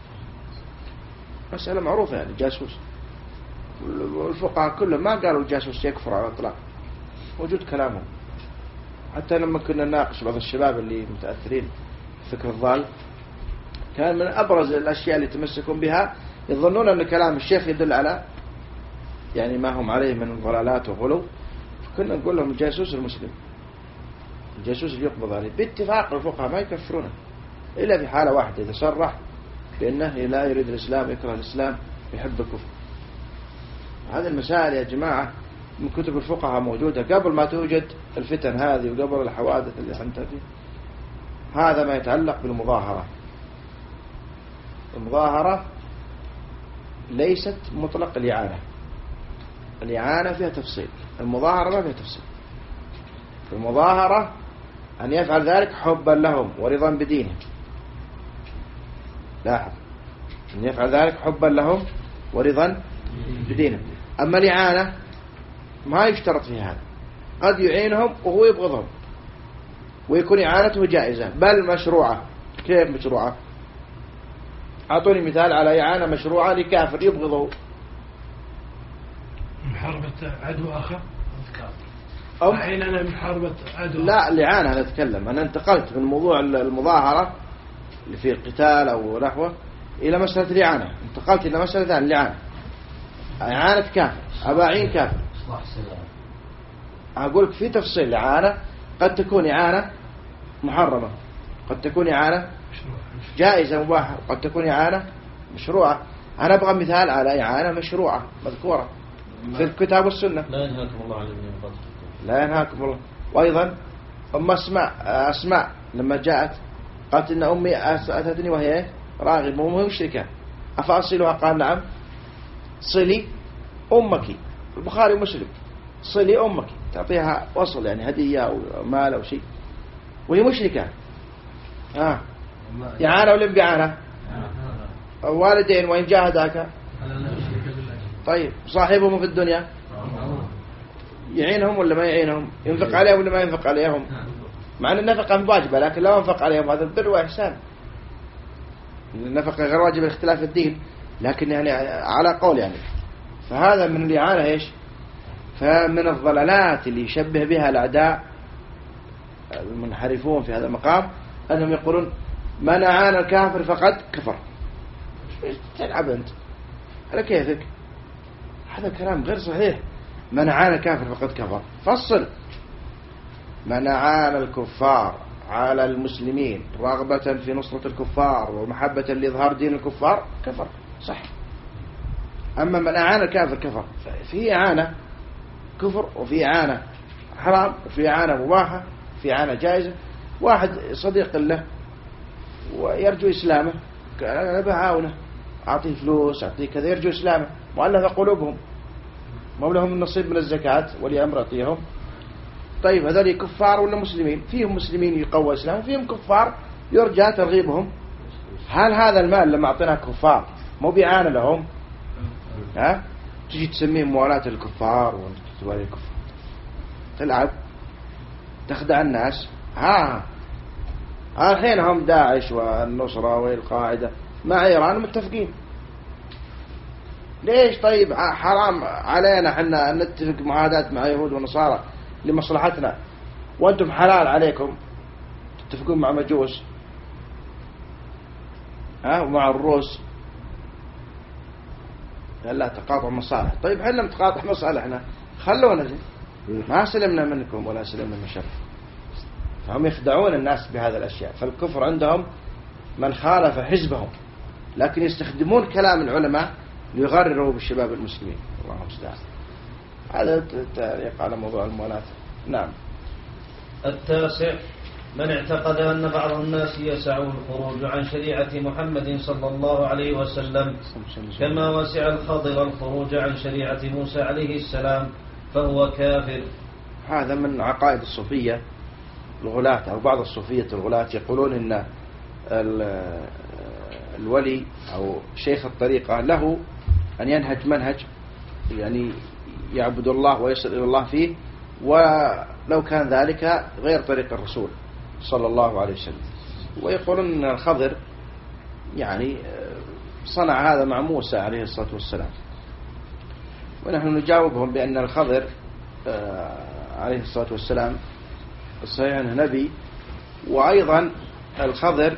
مسألة معروفة يعني، جاسوس. والفقهاء كلهم ما قالوا الجاسوس يكفر على الإطلاق، وجود كلامهم. حتى لما كنا نناقش بعض الشباب اللي متأثرين فكر الضال، كان من أبرز الأشياء اللي تمسكون بها يظنون أن كلام الشيخ يدل على يعني ما هم عليه من ضلالات وغلو. فكنا نقول لهم الجاسوس المسلم، الجاسوس اللي يقبض عليه باتفاق الفقهاء ما يكفرونه إلا في حالة واحدة، إذا صرح بأنه لا يريد الإسلام، يكره الإسلام، يحب الكفر. هذه المسائل يا جماعة من كتب الفقهاء موجودة قبل ما توجد الفتن هذه وقبل الحوادث اللي حنت فيه. هذا ما يتعلق بالمظاهرة. المظاهرة ليست مطلق الإعانة، الإعانة فيها تفصيل، المظاهرة ما فيها تفصيل. المظاهرة أن يفعل ذلك حبا لهم ورضا بدينهم، لاحظ، أن يفعل ذلك حبا لهم ورضا بدينهم. أما الإعانة ما يشترط فيها هذا، قد يعينهم وهو يبغضهم ويكون إعانته جائزة بل مشروعة. كيف مشروعة؟ أعطوني مثال على إعانة مشروعة لكافر يبغضه. محاربة عدو آخر أو حين أنا محاربة عدو. لا الإعانة أنا أتكلم، أنا انتقلت من موضوع المظاهرة اللي فيه القتال أو نحوه إلى مسألة الإعانة، انتقلت إلى مسألة الإعانة، إعانة كافر، أباعين كافر. أقولك في تفصيل الإعانة، قد تكون إعانة محرمة، قد تكون إعانة جائزة مباحة، وقد تكون إعانة مشروعة. أنا أبغى مثال على إعانة مشروعة مذكورة في الكتاب والسنة. لا ينهاكم الله عن الفضل. لا ينهاكم الله. وأيضا أم أسماء أسماء لما جاءت قالت إن أمي أتتني وهي راغبة وهي مشركة أفأصلها؟ قال نعم، صلي أمك. البخاري ومسلم، صلي أمك، تعطيها وصل يعني هدية أو مال أو شيء وهي مشركة. آه. إعانة ولا بإعانة؟ والدين وإن جاهداك. طيب صاحبهم في الدنيا يعينهم ولا ما يعينهم؟ ينفق عليهم ولا ما ينفق عليهم؟ مع أن النفقة واجبة، لكن لو ينفق عليهم هذا البر وإحسان. النفقة غير واجبة لاختلاف الدين، لكن يعني على قول يعني. فهذا من الإعانة إيش؟ فمن الضلالات اللي يشبه بها الأعداء المنحرفون في هذا المقام أنهم يقولون من أعان الكافر فقد كفر. تلعب أنت على كيفك، هذا كلام غير صحيح. من أعان الكافر فقد كفر، فصل. من أعان الكفار على المسلمين رغبة في نصرة الكفار ومحبة لإظهار دين الكفار كفر، صح. أما من أعان الكافر كفر، في إعانة كفر وفي إعانة حرام وفي إعانة مباحة وفي إعانة جائزة. واحد صديق له ويرجو إسلامه، أنا بعاونه، أعطيه فلوس، أعطيه كذا، يرجو إسلامه، مؤلفة قلوبهم، ما لهم النصيب من الزكاة ولي أمر أعطيهم. طيب هذول كفار ولا مسلمين؟ فيهم مسلمين يقوى إسلام، فيهم كفار يرجى ترغيبهم. هل هذا المال لما أعطيناه كفار مو بيعانى لهم؟ ها؟ تجي تسميه موالاة الكفار وتوالي الكفار، تلعب تخدع الناس. ها الحين هم داعش والنصرة والقاعدة مع إيران متفقين. ليش طيب حرام علينا حنا نتفق معاهدات مع يهود ونصارى لمصلحتنا، وأنتم حلال عليكم تتفقون مع مجوس ها ومع الروس؟ لا تقاطع مصالح. طيب حنا نتقاطع مصالحنا، خلونا زي ما سلمنا منكم ولا سلمنا من شر. فهم يخدعون الناس بهذا الأشياء. فالكفر عندهم من خالف حزبهم، لكن يستخدمون كلام العلماء ليغرروا بالشباب المسلمين. الله المستعان. هذا تعليق على موضوع الموالاه. نعم. التاسع: من اعتقد أن بعض الناس يسعه الخروج عن شريعة محمد صلى الله عليه وسلم كما وسع الخضر الخروج عن شريعة موسى عليه السلام فهو كافر. هذا من عقائد الصوفية الغلاة، أو بعض الصوفية الغلاة يقولون إن الولي أو شيخ الطريقة له أن ينهج منهج يعني يعبد الله ويصل إلى الله فيه، ولو كان ذلك غير طريق الرسول صلى الله عليه وسلم. ويقولون أن الخضر يعني صنع هذا مع موسى عليه الصلاة والسلام، ونحن نجاوبهم بأن الخضر عليه الصلاة والسلام صحيح أنه نبي، وأيضا الخضر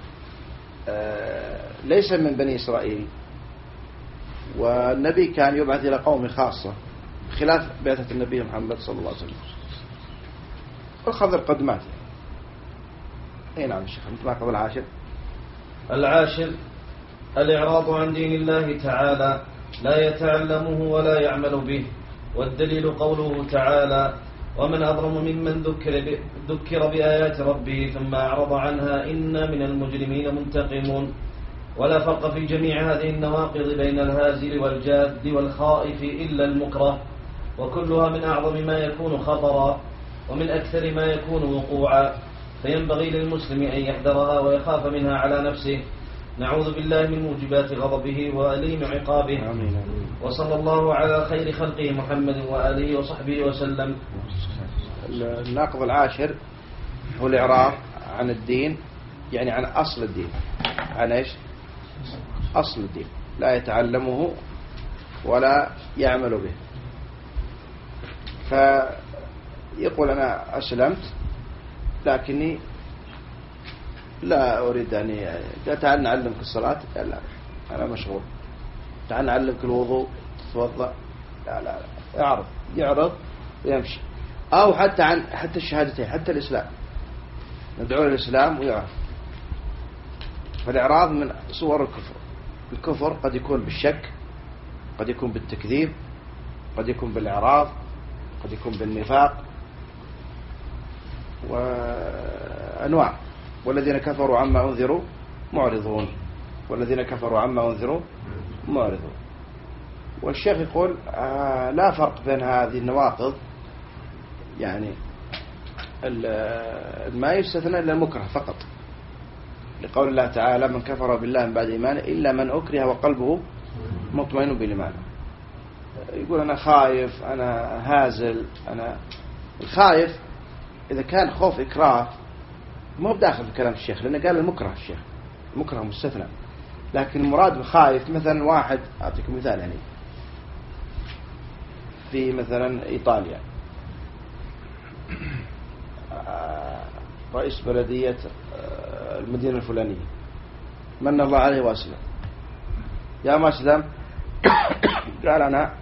ليس من بني إسرائيل، والنبي كان يبعث إلى قوم خاصة خلاف بعثة النبي محمد صلى الله عليه وسلم. الخضر قد مات. اي نعم الشيخ. انت العاشر. العاشر: الإعراض عن دين الله تعالى، لا يتعلمه ولا يعمل به. والدليل قوله تعالى: ومن أظلم ممن ذكر, ذكر بآيات ربه ثم أعرض عنها إنا من المجرمين منتقمون. ولا فرق في جميع هذه النواقض بين الهازل والجاد والخائف إلا المكره، وكلها من أعظم ما يكون خطرا ومن أكثر ما يكون وقوعا، فينبغي للمسلم أن يحذرها ويخاف منها على نفسه. نعوذ بالله من موجبات غضبه وأليم عقابه. آمين. وصلى الله على خير خلقه محمد وآله وصحبه وسلم. الناقض العاشر هو الإعراض عن الدين، يعني عن أصل الدين. عن إيش؟ أصل الدين، لا يتعلمه ولا يعمل به. فيقول أنا أسلمت لكني لا أريد أن قال تعال نعلمك الصلاة، قال لا أنا مشغول. تعال نعلمك الوضوء تتوضأ، لا لا لا يعرض يعرض ويمشي. أو حتى عن حتى الشهادتين، حتى الإسلام ندعو للإسلام ويعرف. فالإعراض من صور الكفر. الكفر قد يكون بالشك، قد يكون بالتكذيب، قد يكون بالإعراض، قد يكون بالنفاق، وأنواع. والذين كفروا عما أنذروا معرضون، والذين كفروا عما أنذروا معرضون. والشيخ يقول آه لا فرق بين هذه النواقض، يعني ما يستثنى إلا المكره فقط، لقول الله تعالى من كفر بالله من بعد إيمانه إلا من أكره وقلبه مطمئن بالإيمان. يقول أنا خايف، أنا هازل. أنا الخايف إذا كان خوف إكراه ما بداخل في كلام الشيخ، لأنه قال المكره. الشيخ المكره مستثنى، لكن المراد بالخايف مثلا واحد، أعطيكم مثال، يعني في مثلا إيطاليا رئيس بلدية المدينة الفلانية من الله عليه واسلم، يا ما أسلم قال أنا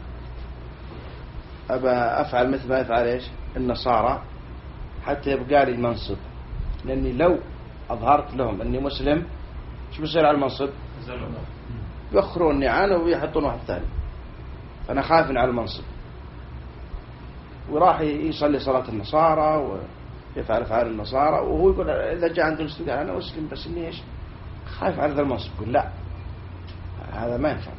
أبا أفعل مثل ما يفعل إيش النصارى حتى يبقى لي المنصب، لأني لو أظهرت لهم أني مسلم شو بيصير على المنصب؟ يخروني عنه ويحطون واحد ثاني، فأنا خايف على المنصب. وراح يصلي صلاة النصارى ويفعل أفعال النصارى، وهو يقول إذا جاء عند المسلم قال أنا مسلم بس إني إيش خايف على ذا المنصب. يقول لا، هذا ما ينفع،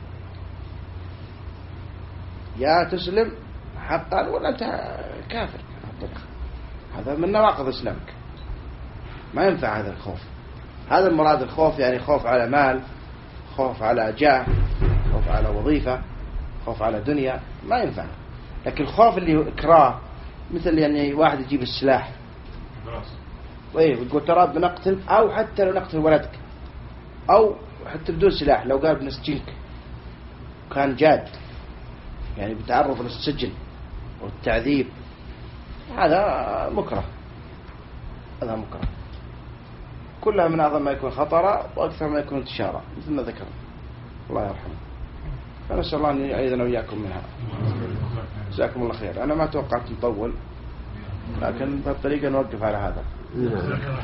يا تسلم حقا ولا أنت كافر. هذا من نواقض إسلامك، ما ينفع هذا الخوف. هذا المراد الخوف، يعني خوف على مال، خوف على جاه، خوف على وظيفة، خوف على دنيا، ما ينفع. لكن الخوف اللي إكراه، مثل يعني واحد يجيب السلاح وإيه ويقول ترى بنقتل، أو حتى لو نقتل ولدك، أو حتى بدون سلاح لو قال بنسجنك كان جاد، يعني بتعرض للسجن والتعذيب، هذا مكره. هذا مكره كلها من أعظم ما يكون خطرا وأكثر ما يكون انتشارا، مثل ما ذكر الله يرحمه. فنسأل الله أن يعيذنا وإياكم منها. جزاكم الله خير. أنا ما توقعت نطول، لكن بهالطريقة نوقف على هذا.